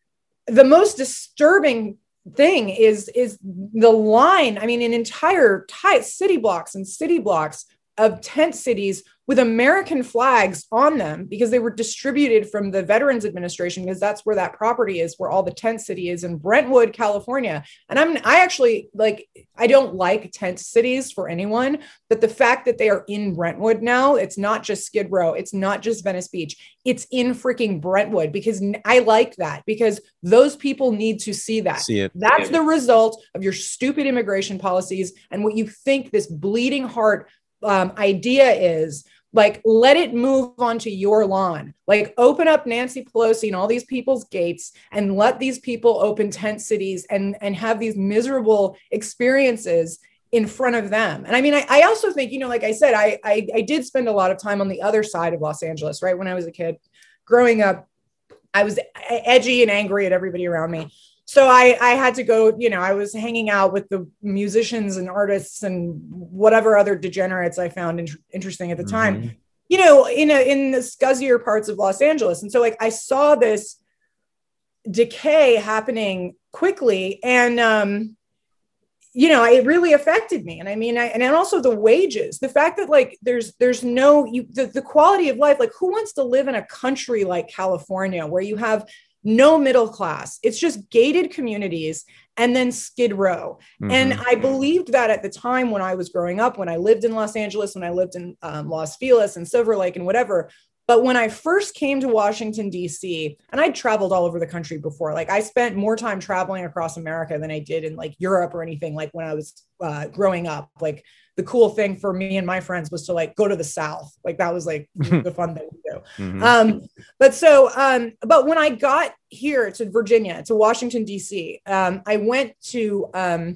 the most disturbing thing is is the line. I mean, an entire t- city blocks and city blocks of tent cities with American flags on them because they were distributed from the Veterans Administration, because that's where that property is, where all the tent city is in Brentwood, California. And I'm, I actually like, I don't like tent cities for anyone, but the fact that they are in Brentwood now, it's not just Skid Row. It's not just Venice Beach. It's in freaking Brentwood, because I like that, because those people need to see that. See it. That's the result of your stupid immigration policies and what you think this bleeding heart um, idea is. Like, let it move onto your lawn. Like, open up Nancy Pelosi and all these people's gates and let these people open tent cities and, and have these miserable experiences in front of them. And I mean, I, I also think, you know, like I said, I, I I did spend a lot of time on the other side of Los Angeles, right? When I was a kid growing up, I was edgy and angry at everybody around me. So I, I had to go, you know, I was hanging out with the musicians and artists and whatever other degenerates I found in- interesting at the time, mm-hmm. you know, in a, in the scuzzier parts of Los Angeles. And so like, I saw this decay happening quickly. And, um, you know, it really affected me. And I mean, I, and then also the wages, the fact that like, there's, there's no, you, the, the quality of life, like who wants to live in a country like California where you have no middle class? It's just gated communities and then Skid Row. Mm-hmm. And I believed that at the time when I was growing up, when I lived in Los Angeles, when I lived in um, Los Feliz and Silver Lake and whatever. But when I first came to Washington, D C, and I'd traveled all over the country before, like I spent more time traveling across America than I did in like Europe or anything, like when I was uh, growing up. Like the cool thing for me and my friends was to like go to the South. Like that was like the fun thing to do. Mm-hmm. Um, but so, um, but when I got here to Virginia, to Washington, D C, um, I went to um,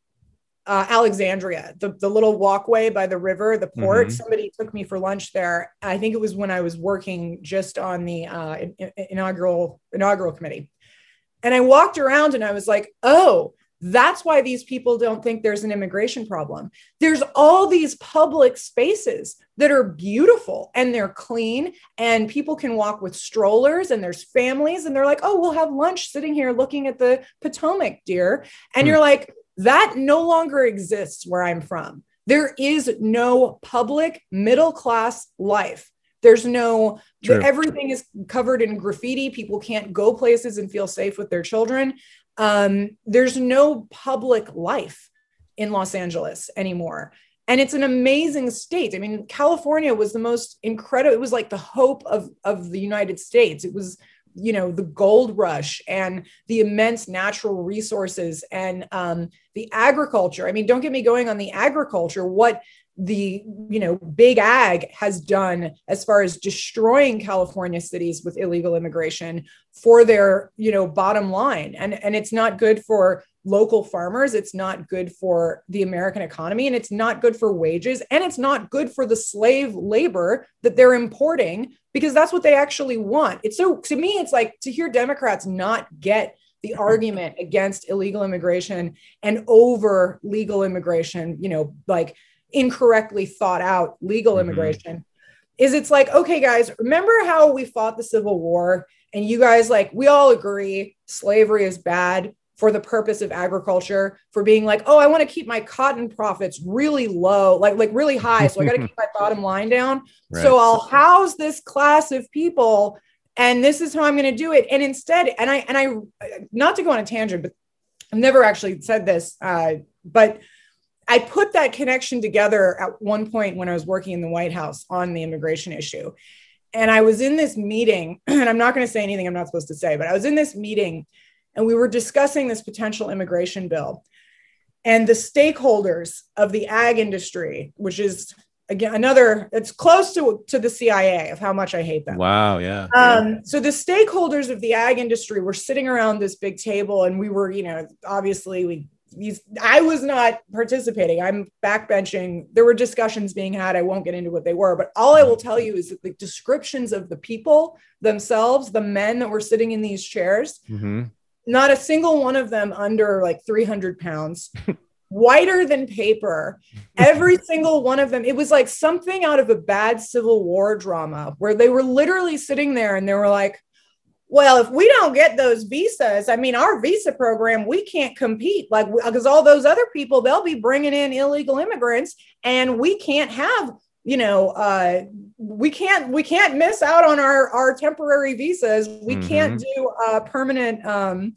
Uh, Alexandria, the, the little walkway by the river, the port. Mm-hmm. Somebody took me for lunch there. I think it was when I was working just on the uh, in, inaugural inaugural committee. And I walked around and I was like, oh, that's why these people don't think there's an immigration problem. There's all these public spaces that are beautiful and they're clean and people can walk with strollers and there's families and they're like, oh, we'll have lunch sitting here looking at the Potomac, dear. And mm. you're like, that no longer exists where I'm from. There is no public middle class life. There's no, the, everything is covered in graffiti. People can't go places and feel safe with their children. Um, there's no public life in Los Angeles anymore. And it's an amazing state. I mean, California was the most incredible. It was like the hope of, of the United States. It was, you know, the gold rush and the immense natural resources and um, the agriculture. I mean, don't get me going on the agriculture, what the, you know, big ag has done as far as destroying California cities with illegal immigration for their, you know, bottom line. And, and it's not good for local farmers. It's not good for the American economy, and it's not good for wages. And it's not good for the slave labor that they're importing, because that's what they actually want. It's so, to me, it's like to hear Democrats not get the argument against illegal immigration and over legal immigration, you know, like incorrectly thought out legal mm-hmm. immigration, is it's like, okay, guys, remember how we fought the Civil War and you guys, like, we all agree slavery is bad for the purpose of agriculture, for being like, oh, I want to keep my cotton profits really low, like, like really high. So I got to keep my bottom line down. Right. So I'll house this class of people and this is how I'm going to do it. And instead, and I, and I, not to go on a tangent, but I've never actually said this, uh, but I put that connection together at one point when I was working in the White House on the immigration issue. And I was in this meeting, and I'm not going to say anything I'm not supposed to say, but I was in this meeting and we were discussing this potential immigration bill. And the stakeholders of the ag industry, which is, again, another, it's close to, to the C I A of how much I hate them. Wow, yeah. Um, so the stakeholders of the ag industry were sitting around this big table, and we were, you know, obviously we, these, I was not participating. I'm backbenching. There were discussions being had. I won't get into what they were, but all I will tell you is that the descriptions of the people themselves, the men that were sitting in these chairs, mm-hmm. not a single one of them under like three hundred pounds, whiter than paper. Every single one of them. It was like something out of a bad Civil War drama where they were literally sitting there and they were like, well, if we don't get those visas, I mean, our visa program, we can't compete, like, because all those other people, they'll be bringing in illegal immigrants and we can't have, you know, uh, we can't, we can't miss out on our, our temporary visas. We mm-hmm. can't do a permanent um,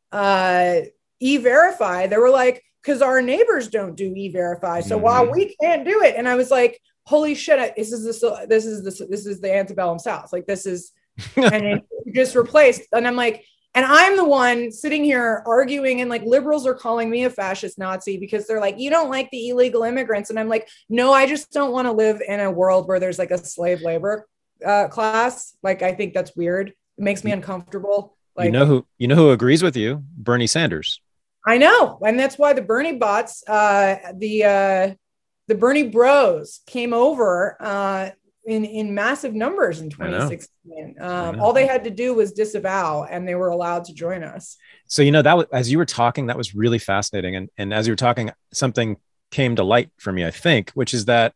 uh, E-Verify. They were like, because our neighbors don't do E-Verify. So mm-hmm. while we can't do it. And I was like, holy shit, this is the, this is the, this is the antebellum South. Like, this is, and it just replaced. And I'm like, and I'm the one sitting here arguing, and like liberals are calling me a fascist Nazi because they're like, you don't like the illegal immigrants. And I'm like, no, I just don't want to live in a world where there's like a slave labor uh, class. Like, I think that's weird. It makes me uncomfortable. Like, you know who, you know who agrees with you? Bernie Sanders. I know. And that's why the Bernie bots, uh, the, uh, the Bernie bros came over, uh, in, in massive numbers in twenty sixteen. Um, all they had to do was disavow and they were allowed to join us. So, you know, that was, as you were talking, that was really fascinating. And, and as you were talking, something came to light for me, I think, which is that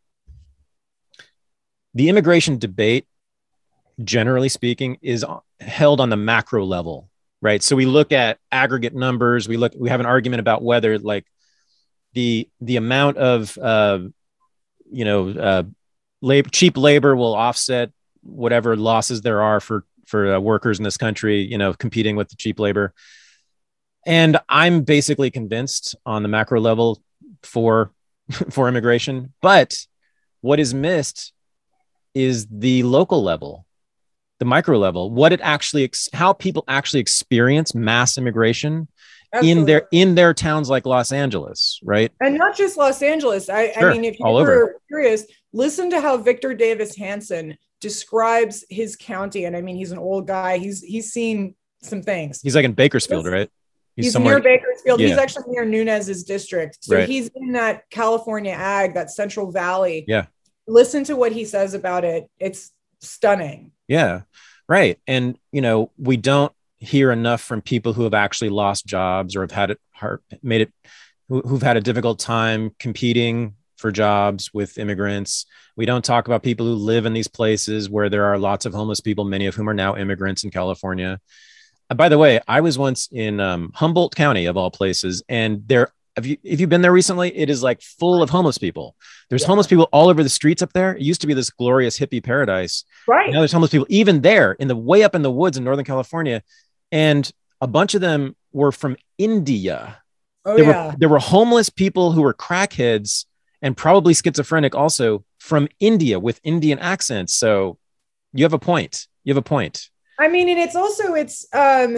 the immigration debate, generally speaking, is held on the macro level, right? So we look at aggregate numbers. We look, we have an argument about whether, like, the the amount of uh, you know uh, labor, cheap labor will offset whatever losses there are for for uh, workers in this country, you know, competing with the cheap labor. And I'm basically convinced on the macro level for for immigration. But what is missed is the local level, the micro level, what it actually, how people actually experience mass immigration Absolutely. in their in their towns like Los Angeles, right? And not just Los Angeles. I, sure. I mean, if you're curious, listen to how Victor Davis Hanson describes his county. And I mean, he's an old guy. He's he's seen some things. He's like in Bakersfield, right? He's, he's near Bakersfield. Yeah. He's actually near Nunez's district. So right. he's in that California ag, that Central Valley. Yeah. Listen to what he says about it. It's stunning. Yeah. Right. And, you know, we don't hear enough from people who have actually lost jobs or have had it hard, made it, who, who've had a difficult time competing for jobs with immigrants. We don't talk about people who live in these places where there are lots of homeless people, many of whom are now immigrants in California. By the way, I was once in um, Humboldt County, of all places, and there, have you, if you've been there recently, it is like full of homeless people. There's yeah. homeless people all over the streets up there. It used to be this glorious hippie paradise. Right. Now there's homeless people even there in the way up in the woods in Northern California. And a bunch of them were from India. Oh, there yeah. were, there were homeless people who were crackheads and probably schizophrenic also from India with Indian accents. So you have a point. You have a point. I mean, and it's also, it's, um,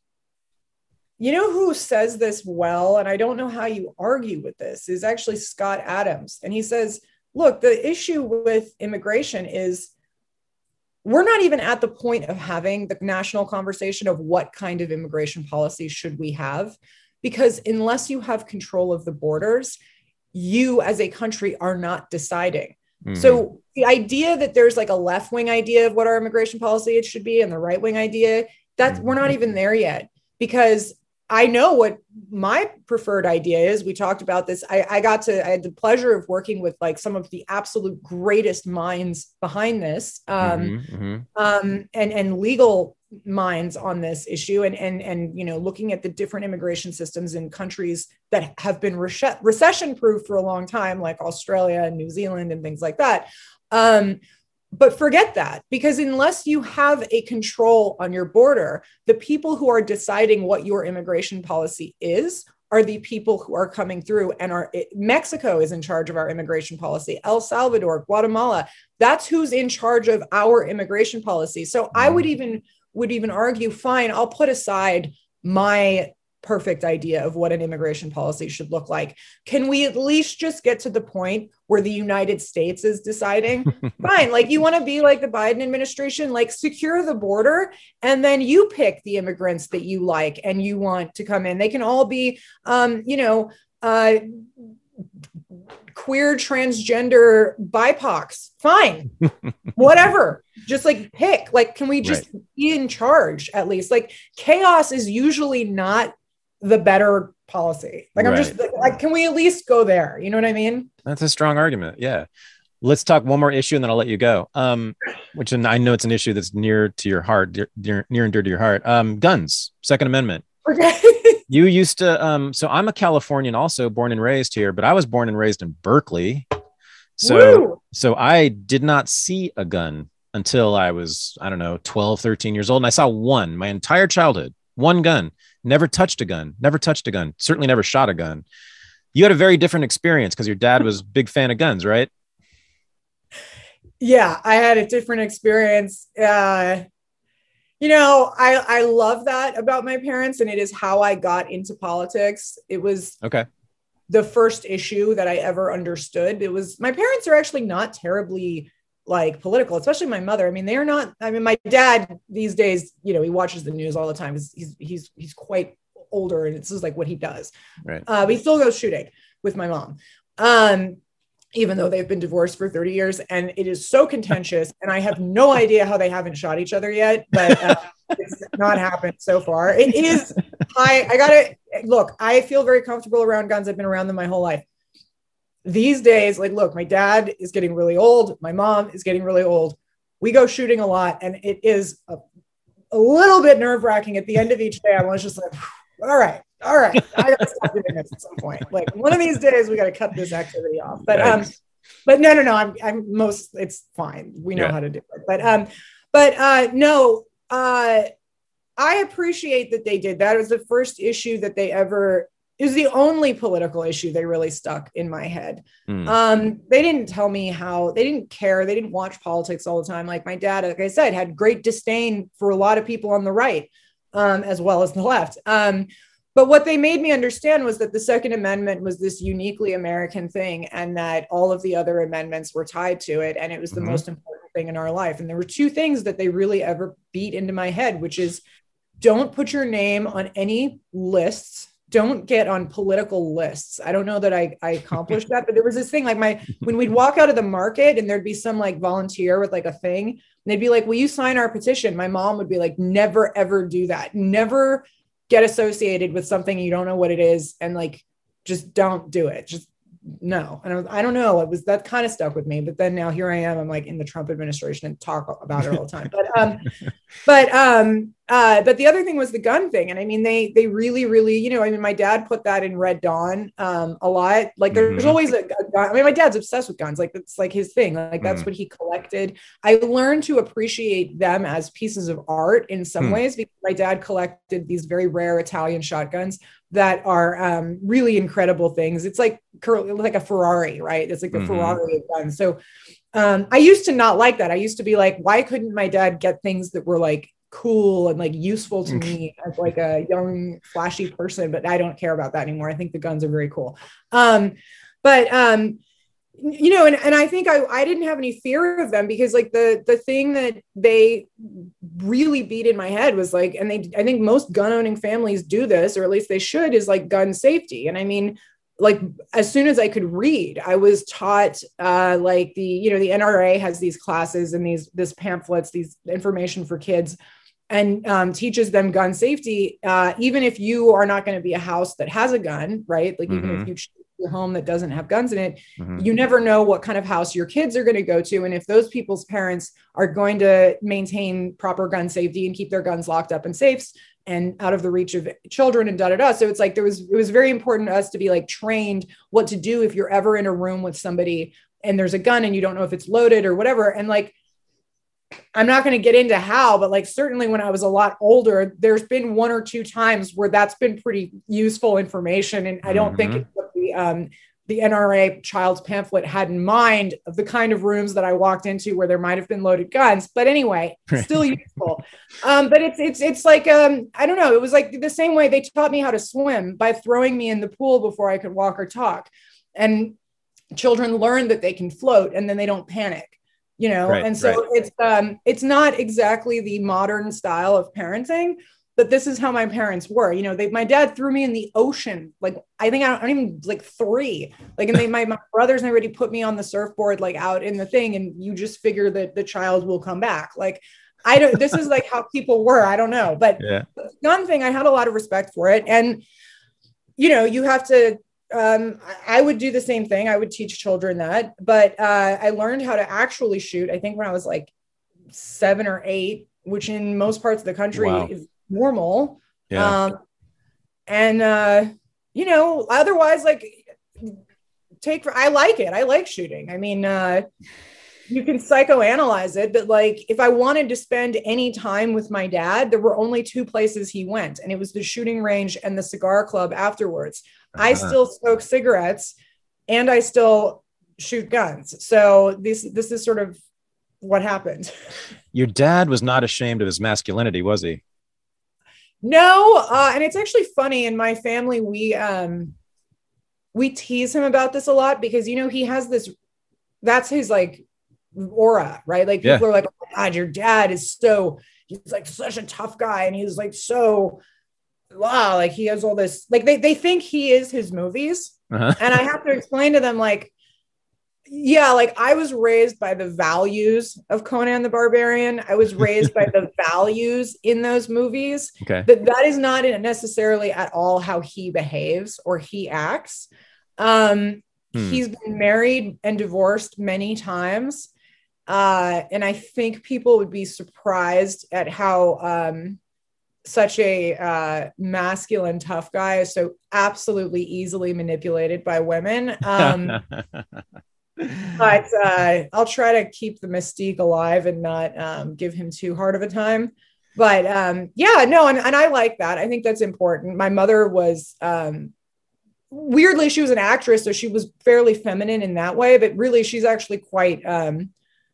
you know, who says this well, and I don't know how you argue with this, is actually Scott Adams. And he says, look, the issue with immigration is we're not even at the point of having the national conversation of what kind of immigration policy should we have, because unless you have control of the borders, you as a country are not deciding. Mm-hmm. So the idea that there's like a left-wing idea of what our immigration policy it should be and the right-wing idea, that mm-hmm. we're not even there yet, because I know what my preferred idea is. We talked about this. I, I got to, I had the pleasure of working with like some of the absolute greatest minds behind this um, mm-hmm. Mm-hmm. um, and, and legal minds on this issue, and and and you know, looking at the different immigration systems in countries that have been re- recession proof for a long time, like Australia and New Zealand and things like that. Um, but forget that, because unless you have a control on your border, the people who are deciding what your immigration policy is are the people who are coming through. And our Mexico is in charge of our immigration policy. El Salvador, Guatemala, that's who's in charge of our immigration policy. So I would even would even argue, fine, I'll put aside my perfect idea of what an immigration policy should look like. Can we at least just get to the point where the United States is deciding? Fine, like you want to be like the Biden administration, like secure the border, and then you pick the immigrants that you like and you want to come in. They can all be, um, you know, uh, queer, transgender, B I P O Cs, fine, whatever, just like pick, like, can we just right. be in charge at least? Like chaos is usually not the better policy. Like right. I'm just like, can we at least go there? You know what I mean? That's a strong argument. Yeah. Let's talk one more issue and then I'll let you go. Um, which, and I know it's an issue that's near to your heart, near, near and dear to your heart. Um, guns, Second Amendment. Okay. You used to, um, so I'm a Californian also, born and raised here, but I was born and raised in Berkeley. So, Woo! so I did not see a gun until I was, I don't know, twelve, thirteen years old. And I saw one my entire childhood, one gun, never touched a gun, never touched a gun, certainly never shot a gun. You had a very different experience because your dad was a big fan of guns, right? Yeah, I had a different experience. Uh, You know, I, I love that about my parents, and it is how I got into politics. It was okay. the first issue that I ever understood. It was, my parents are actually not terribly like political, especially my mother. I mean, they're not, I mean, my dad these days, you know, he watches the news all the time. He's, he's, he's, he's quite older, and it's just like what he does. Right. Uh, but he still goes shooting with my mom. Um, even though they've been divorced for thirty years, and it is so contentious, and I have no idea how they haven't shot each other yet, but uh, it's not happened so far. It is, I, I gotta, look, I feel very comfortable around guns. I've been around them my whole life. These days, like, look, my dad is getting really old. My mom is getting really old. We go shooting a lot, and it is a, a little bit nerve wracking at the end of each day. I was just like, all right, all right, I gotta stop doing this at some point. Like one of these days, we got to cut this activity off. But um, but no, no, no. I'm I'm most. It's fine. We know yeah. how to do it. But um, but uh, no. Uh, I appreciate that they did that. It was the first issue that they ever. It was the only political issue they really stuck in my head. Mm. Um, they didn't tell me how. They didn't care. They didn't watch politics all the time. Like my dad, like I said, had great disdain for a lot of people on the right, um, as well as the left. Um, But what they made me understand was that the Second Amendment was this uniquely American thing and that all of the other amendments were tied to it. And it was the mm-hmm. most important thing in our life. And there were two things that they really ever beat into my head, which is don't put your name on any lists. Don't get on political lists. I don't know that I, I accomplished that, but there was this thing like my, when we'd walk out of the market and there'd be some like volunteer with like a thing, and they'd be like, will you sign our petition? My mom would be like, never, ever do that. Never get associated with something you don't know what it is, and like just don't do it. Just no. And I, was, I don't know. It was that kind of stuck with me. But then now here I am. I'm like in the Trump administration and talk about it all the time. But um, but um, uh, but the other thing was the gun thing. And I mean, they they really, really, you know, I mean, my dad put that in Red Dawn um a lot. Like there's mm-hmm. always a, a gun. I mean, my dad's obsessed with guns. Like that's like his thing. Like that's mm. what he collected. I learned to appreciate them as pieces of art in some mm. ways because my dad collected these very rare Italian shotguns that are um, really incredible things. It's like like a Ferrari, right? It's like the mm-hmm. Ferrari of guns. So um, I used to not like that. I used to be like, why couldn't my dad get things that were like cool and like useful to me as like a young, flashy person? But I don't care about that anymore. I think the guns are very cool. Um, but um, you know, and, and I think I, I didn't have any fear of them because like the, the thing that they really beat in my head was like, and they, I think most gun owning families do this, or at least they should, is like gun safety. And I mean, like, as soon as I could read, I was taught uh, like the, you know, the N R A has these classes and these, this pamphlets, these information for kids, and um, teaches them gun safety. Uh, even if you are not going to be a house that has a gun, right? Like mm-hmm. even if you choose a home that doesn't have guns in it, mm-hmm. you never know what kind of house your kids are going to go to. And if those people's parents are going to maintain proper gun safety and keep their guns locked up in safes and out of the reach of children and da, da, da. So it's like, there was, it was very important to us to be like trained what to do if you're ever in a room with somebody and there's a gun and you don't know if it's loaded or whatever. And like, I'm not going to get into how, but like, certainly when I was a lot older, there's been one or two times where that's been pretty useful information. And I don't mm-hmm. think it's what the, um, the N R A child's pamphlet had in mind of the kind of rooms that I walked into where there might've been loaded guns, but anyway, still useful. Um, but it's, it's, it's like, um, I don't know. It was like the same way they taught me how to swim by throwing me in the pool before I could walk or talk. And children learn that they can float and then they don't panic. You know, right, and so right. it's um, it's not exactly the modern style of parenting, but this is how my parents were. You know, they, my dad threw me in the ocean. Like, I think I don't, I don't even like three, like, and they, my, my brothers already put me on the surfboard, like out in the thing. And you just figure that the child will come back. Like, I don't, this is like how people were. I don't know. But yeah. The gun thing, I had a lot of respect for it. And, you know, you have to, Um, I would do the same thing. I would teach children that, but uh, I learned how to actually shoot, I think when I was like seven or eight, which in most parts of the country wow. is normal. Yeah. Um, and, uh, you know, otherwise, like, take, I like it. I like shooting. I mean, uh, you can psychoanalyze it, but like, if I wanted to spend any time with my dad, there were only two places he went, and it was the shooting range and the cigar club afterwards. Uh-huh. I still smoke cigarettes and I still shoot guns. So this, this is sort of what happened. Your dad was not ashamed of his masculinity, was he? No. Uh, and it's actually funny in my family, we, um, we tease him about this a lot because, you know, he has this, that's his like aura, right? Like people yeah. are like, oh my God, your dad is so, he's like such a tough guy. And he's like, so wow, like he has all this, like they, they think he is his movies. Uh-huh. And I have to explain to them, like, yeah, like I was raised by the values of Conan the Barbarian. I was raised by the values in those movies. Okay. That that is not necessarily at all how he behaves or he acts. Um, hmm. He's been married and divorced many times. Uh, and I think people would be surprised at how, um, such a uh, masculine, tough guy, so absolutely easily manipulated by women. Um, but uh, I'll try to keep the mystique alive and not um, give him too hard of a time. But um, yeah, no, and, and I like that. I think that's important. My mother was um, weirdly, she was an actress, so she was fairly feminine in that way. But really, she's actually quite. Um,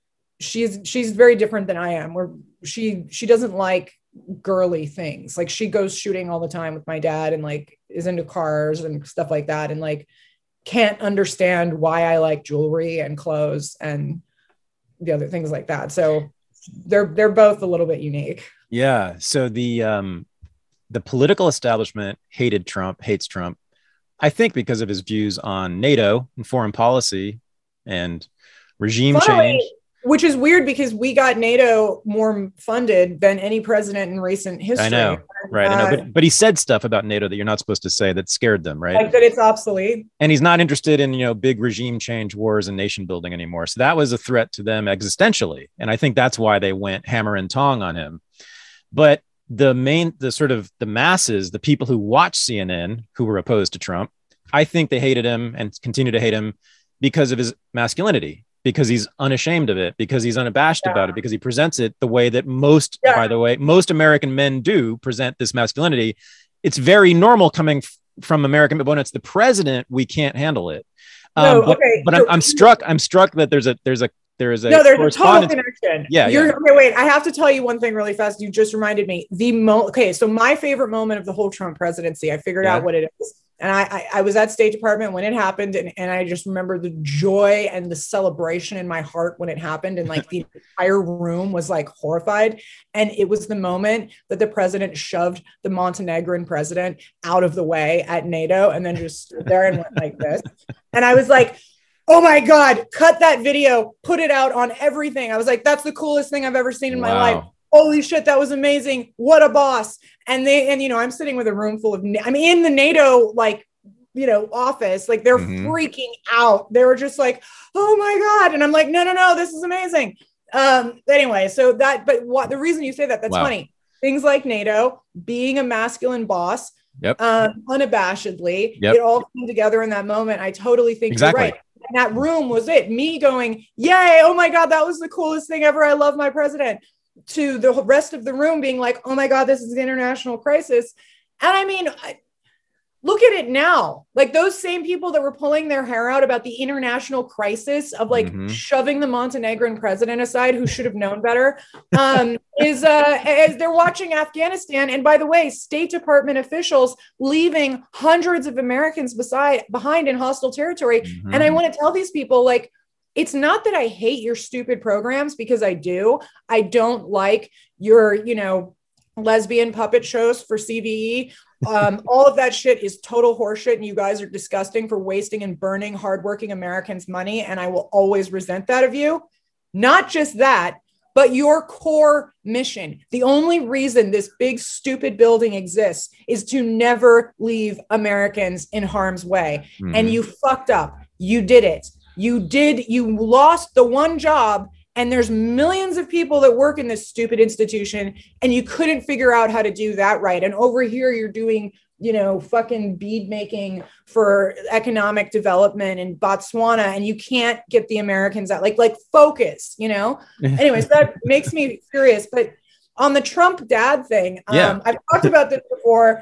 she's she's very different than I am. Where she she doesn't like girly things. Like she goes shooting all the time with my dad and like is into cars and stuff like that, and like can't understand why I like jewelry and clothes and the other things like that. So they're they're both a little bit unique. Yeah. So the um the political establishment hated Trump, hates Trump, I think because of his views on NATO and foreign policy and regime Funnily, change. Which is weird because we got NATO more funded than any president in recent history. I know, right? Uh, I know, but but he said stuff about NATO that you're not supposed to say that scared them, right? Like that it's obsolete. And he's not interested in, you know, big regime change wars and nation building anymore. So that was a threat to them existentially, and I think that's why they went hammer and tong on him. But the main, the sort of the masses, the people who watch C N N who were opposed to Trump, I think they hated him and continue to hate him because of his masculinity. Because he's unashamed of it, because he's unabashed yeah. about it, because he presents it the way that most, yeah. by the way, most American men do present this masculinity. It's very normal coming f- from American, but when it's the president, we can't handle it. Um, no, but okay. but I'm, I'm struck. I'm struck that there's a there's a there is a no, there's a total connection. Yeah, You're, yeah. Okay, wait. I have to tell you one thing really fast. You just reminded me. The mo. Okay, so my favorite moment of the whole Trump presidency, I figured yeah. out what it is. And I, I, I was at State Department when it happened. And, and I just remember the joy and the celebration in my heart when it happened. And like the entire room was like horrified. And it was the moment that the president shoved the Montenegrin president out of the way at NATO and then just stood there and went like this. And I was like, oh my God, cut that video, put it out on everything. I was like, that's the coolest thing I've ever seen in my wow. life. Holy shit, that was amazing. What a boss. And they, and, you know, I'm sitting with a room full of, I'm in the NATO, like, you know, office, like they're mm-hmm. freaking out. They were just like, oh my God. And I'm like, no, no, no, this is amazing. Um, anyway, so that, but what the reason you say that, that's wow. funny. Things like NATO, being a masculine boss, yep. um, unabashedly, yep. it all came together in that moment. I totally think exactly. you're right. And that room was it. Me going, yay, oh my God, that was the coolest thing ever. I love my president. To the rest of the room being like, oh my God, this is an international crisis. And I mean, I, look at it now. Like those same people that were pulling their hair out about the international crisis of like mm-hmm. shoving the Montenegrin president aside, who should have known better, um, is uh, as they're watching Afghanistan. And by the way, State Department officials leaving hundreds of Americans beside behind in hostile territory. Mm-hmm. And I want to tell these people, like, it's not that I hate your stupid programs, because I do. I don't like your, you know, lesbian puppet shows for C V E. Um, all of that shit is total horseshit, and you guys are disgusting for wasting and burning hardworking Americans' money. And I will always resent that of you. Not just that, but your core mission. The only reason this big, stupid building exists is to never leave Americans in harm's way. Mm-hmm. And you fucked up. You did it. You did, you lost the one job, and there's millions of people that work in this stupid institution, and you couldn't figure out how to do that right. And over here, you're doing, you know, fucking bead making for economic development in Botswana, and you can't get the Americans out, like, like focus, you know? Anyways, that makes me furious. But on the Trump dad thing, yeah. um, I've talked about this before.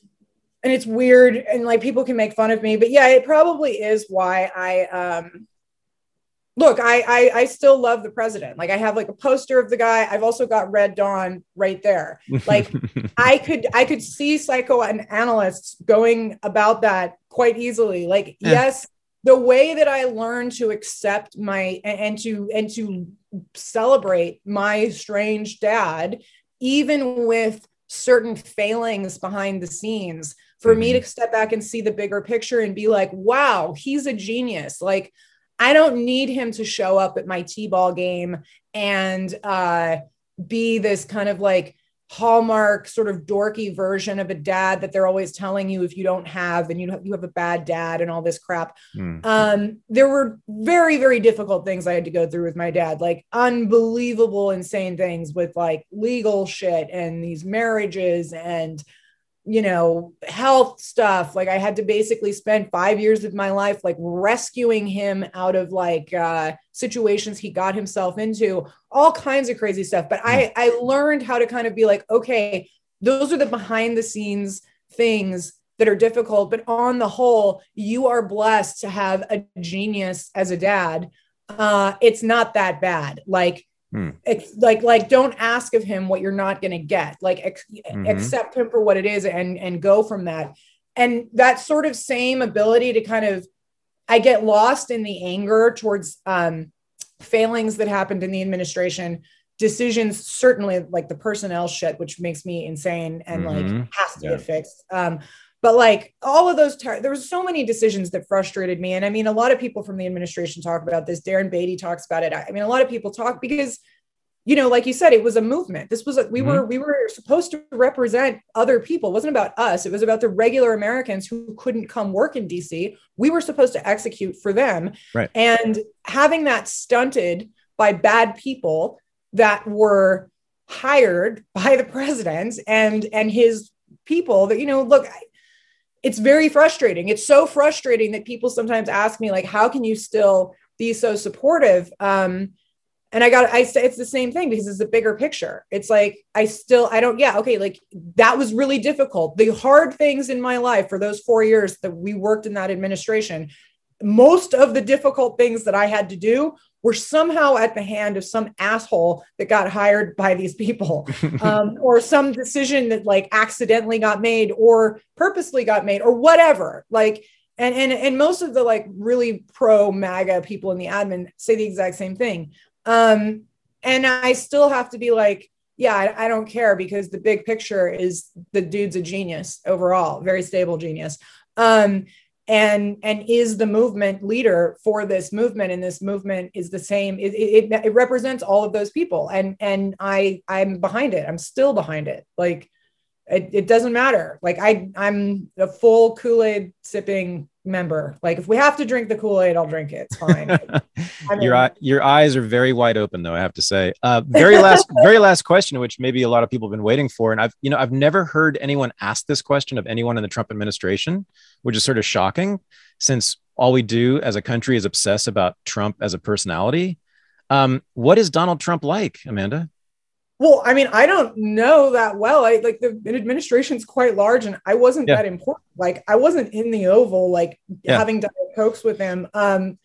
And it's weird, and like people can make fun of me, but yeah, it probably is why I um look, I, I I still love the president. Like I have like a poster of the guy. I've also got Red Dawn right there. Like I could I could see psychoanalysts going about that quite easily. Like, yeah. yes, the way that I learned to accept my and to and to celebrate my strange dad, even with certain failings behind the scenes, for mm-hmm. me to step back and see the bigger picture and be like, wow, he's a genius. Like, I don't need him to show up at my T-ball game and uh, be this kind of like Hallmark sort of dorky version of a dad that they're always telling you if you don't have, then you have, you have a bad dad and all this crap. Mm. Um, there were very, very difficult things I had to go through with my dad, like unbelievable, insane things with like legal shit and these marriages and, you know, health stuff. Like I had to basically spend five years of my life, like rescuing him out of like uh, situations he got himself into, all kinds of crazy stuff. But I, I learned how to kind of be like, okay, those are the behind the scenes things that are difficult, but on the whole, you are blessed to have a genius as a dad. Uh, it's not that bad. Like, Hmm. like, like, don't ask of him what you're not going to get. Like, ex- mm-hmm. accept him for what it is, and and go from that. And that sort of same ability to kind of, I get lost in the anger towards um, failings that happened in the administration, decisions, certainly like the personnel shit, which makes me insane and mm-hmm. like has to yeah. get fixed. Um, But like all of those, tar- there were so many decisions that frustrated me. And I mean, a lot of people from the administration talk about this. Darren Beatty talks about it. I, I mean, a lot of people talk because, you know, like you said, it was a movement. This was, a, we mm-hmm. were, we were supposed to represent other people. It wasn't about us. It was about the regular Americans who couldn't come work in D C. We were supposed to execute for them. Right. And having that stunted by bad people that were hired by the president and, and his people that, you know, look, I, it's very frustrating. It's so frustrating that people sometimes ask me, like, how can you still be so supportive? Um, and I got, I say it's the same thing because it's a bigger picture. It's like, I still, I don't, yeah. Okay. Like that was really difficult. The hard things in my life for those four years that we worked in that administration, most of the difficult things that I had to do were somehow at the hand of some asshole that got hired by these people, um, or some decision that like accidentally got made or purposely got made or whatever. Like, and, and, and most of the like really pro MAGA people in the admin say the exact same thing. Um, and I still have to be like, yeah, I, I don't care because the big picture is the dude's a genius overall, very stable genius. Um, and and is the movement leader for this movement, and this movement is the same. It, it, it represents all of those people, and and I I'm behind it. I'm still behind it. Like it, it doesn't matter. Like I I'm a full Kool-Aid sipping member. Like if we have to drink the Kool-Aid, I'll drink it. It's fine. I mean, your your eyes are very wide open, though, I have to say. Uh, very last very last question, which maybe a lot of people have been waiting for, and I've you know I've never heard anyone ask this question of anyone in the Trump administration, which is sort of shocking, since all we do as a country is obsess about Trump as a personality. Um, what is Donald Trump like, Amanda? Well, I mean, I don't know that well. I like the administration's quite large, and I wasn't yeah. that important. Like, I wasn't in the Oval, like yeah. having done Cokes with him. Um,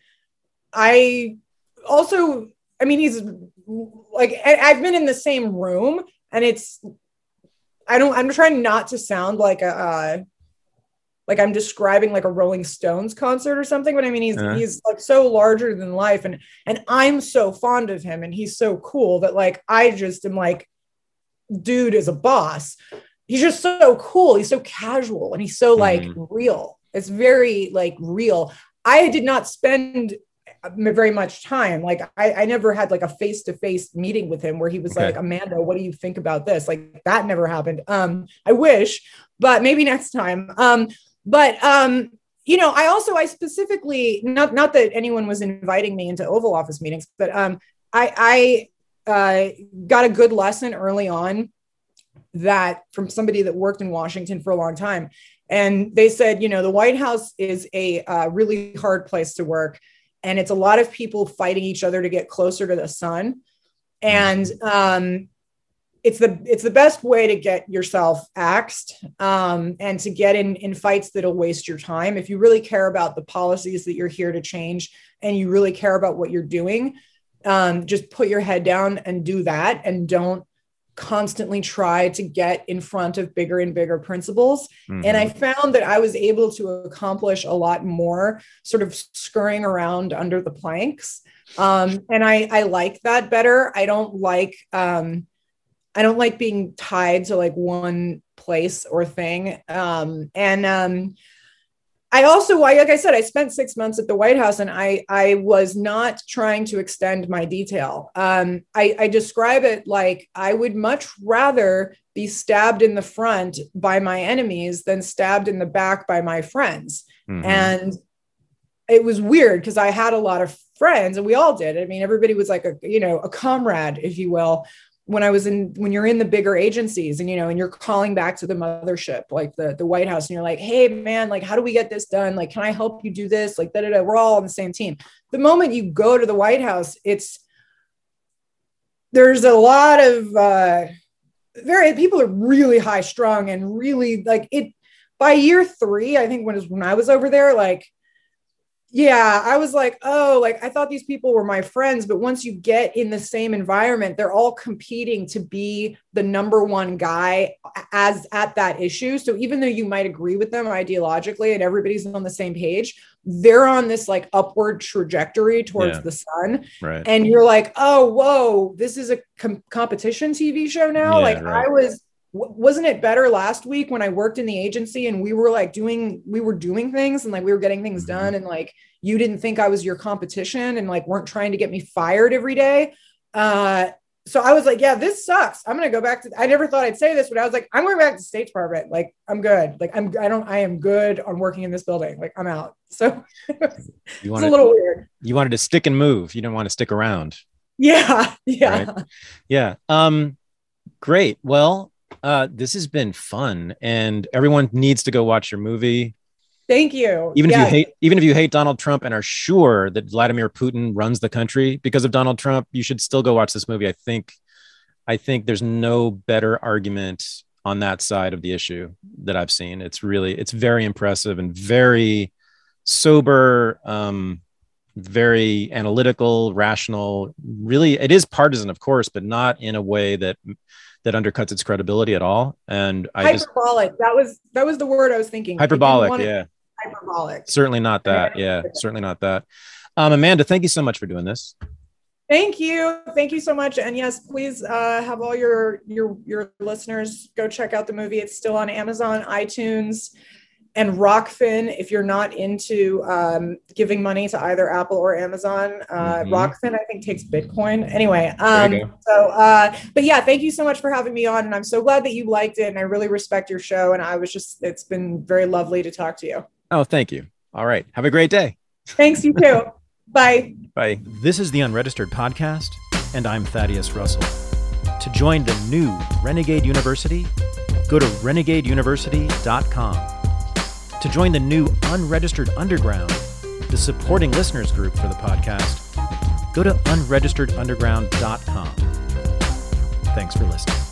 I also, I mean, he's like, I've been in the same room, and it's, I don't, I'm trying not to sound like a, uh, like I'm describing like a Rolling Stones concert or something, but I mean, he's, uh-huh. he's like so larger than life. And, and I'm so fond of him, and he's so cool that like, I just am like, dude is a boss. He's just so cool. He's so casual, and he's so like mm. real. It's very like real. I did not spend very much time. Like I, I never had like a face-to-face meeting with him where he was okay. like, Amanda, what do you think about this? Like that never happened. Um, I wish, but maybe next time. Um, But, um, you know, I also, I specifically, not, not that anyone was inviting me into Oval Office meetings, but um, I, I uh, got a good lesson early on that from somebody that worked in Washington for a long time. And they said, you know, the White House is a uh, really hard place to work. And it's a lot of people fighting each other to get closer to the sun. And, um, it's the it's the best way to get yourself axed um, and to get in, in fights that'll waste your time. If you really care about the policies that you're here to change and you really care about what you're doing, um, just put your head down and do that, and don't constantly try to get in front of bigger and bigger principles. Mm-hmm. And I found that I was able to accomplish a lot more sort of scurrying around under the planks. Um, and I, I like that better. I don't like... Um, I don't like being tied to like one place or thing. Um, and um, I also, like I said, I spent six months at the White House, and I, I was not trying to extend my detail. Um, I, I describe it like I would much rather be stabbed in the front by my enemies than stabbed in the back by my friends. Mm-hmm. And it was weird because I had a lot of friends, and we all did. I mean, everybody was like a, you know, a comrade, if you will. When I was in, when you're in the bigger agencies and, you know, and you're calling back to the mothership, like the, the White House, and you're like, hey man, like, how do we get this done? Like, can I help you do this? Like, da, da, da. We're all on the same team. The moment you go to the White House, it's, there's a lot of, uh, very, people are really high strung and really like it by year three, I think when, it was, when I was over there, like, yeah, I was like, oh, like I thought these people were my friends, but once you get in the same environment, they're all competing to be the number one guy as at that issue. So even though you might agree with them ideologically and everybody's on the same page, they're on this like upward trajectory towards yeah. the sun. Right. And you're like, oh, whoa, this is a com- competition T V show now. Yeah, like right. I was, wasn't it better last week when I worked in the agency and we were like doing, we were doing things and like we were getting things mm-hmm. done, and like you didn't think I was your competition and like weren't trying to get me fired every day. Uh, so I was like, yeah, this sucks. I'm going to go back to, I never thought I'd say this, but I was like, I'm going back to the State Department. Like, I'm good. Like, I'm, I don't, I am good on working in this building. Like, I'm out. So you wanted, it's a little weird. You wanted to stick and move. You didn't want to stick around. Yeah. Yeah. Right? Yeah. Um, great. Well, uh, this has been fun, and everyone needs to go watch your movie. Thank you. Even yes. if you hate, even if you hate Donald Trump and are sure that Vladimir Putin runs the country because of Donald Trump, you should still go watch this movie. I think, I think there's no better argument on that side of the issue that I've seen. It's really, it's very impressive and very sober, um, very analytical, rational. Really, it is partisan, of course, but not in a way that that undercuts its credibility at all. And I hyperbolic. Just, that was that was the word I was thinking. Hyperbolic, yeah. Hyperbolic. Certainly not that. Yeah, certainly not that. Um, Amanda, thank you so much for doing this. Thank you. Thank you so much. And yes, please uh, have all your your your listeners go check out the movie. It's still on Amazon, iTunes, and Rockfin. If you're not into um, giving money to either Apple or Amazon, uh, mm-hmm. Rockfin, I think, takes Bitcoin. Anyway, um, so, uh, but yeah, thank you so much for having me on. And I'm so glad that you liked it. And I really respect your show. And I was just, it's been very lovely to talk to you. Oh, thank you. All right. Have a great day. Thanks, you too. Bye. Bye. This is the Unregistered Podcast, and I'm Thaddeus Russell. To join the new Renegade University, go to renegade university dot com. To join the new Unregistered Underground, the supporting listeners group for the podcast, go to unregistered underground dot com. Thanks for listening.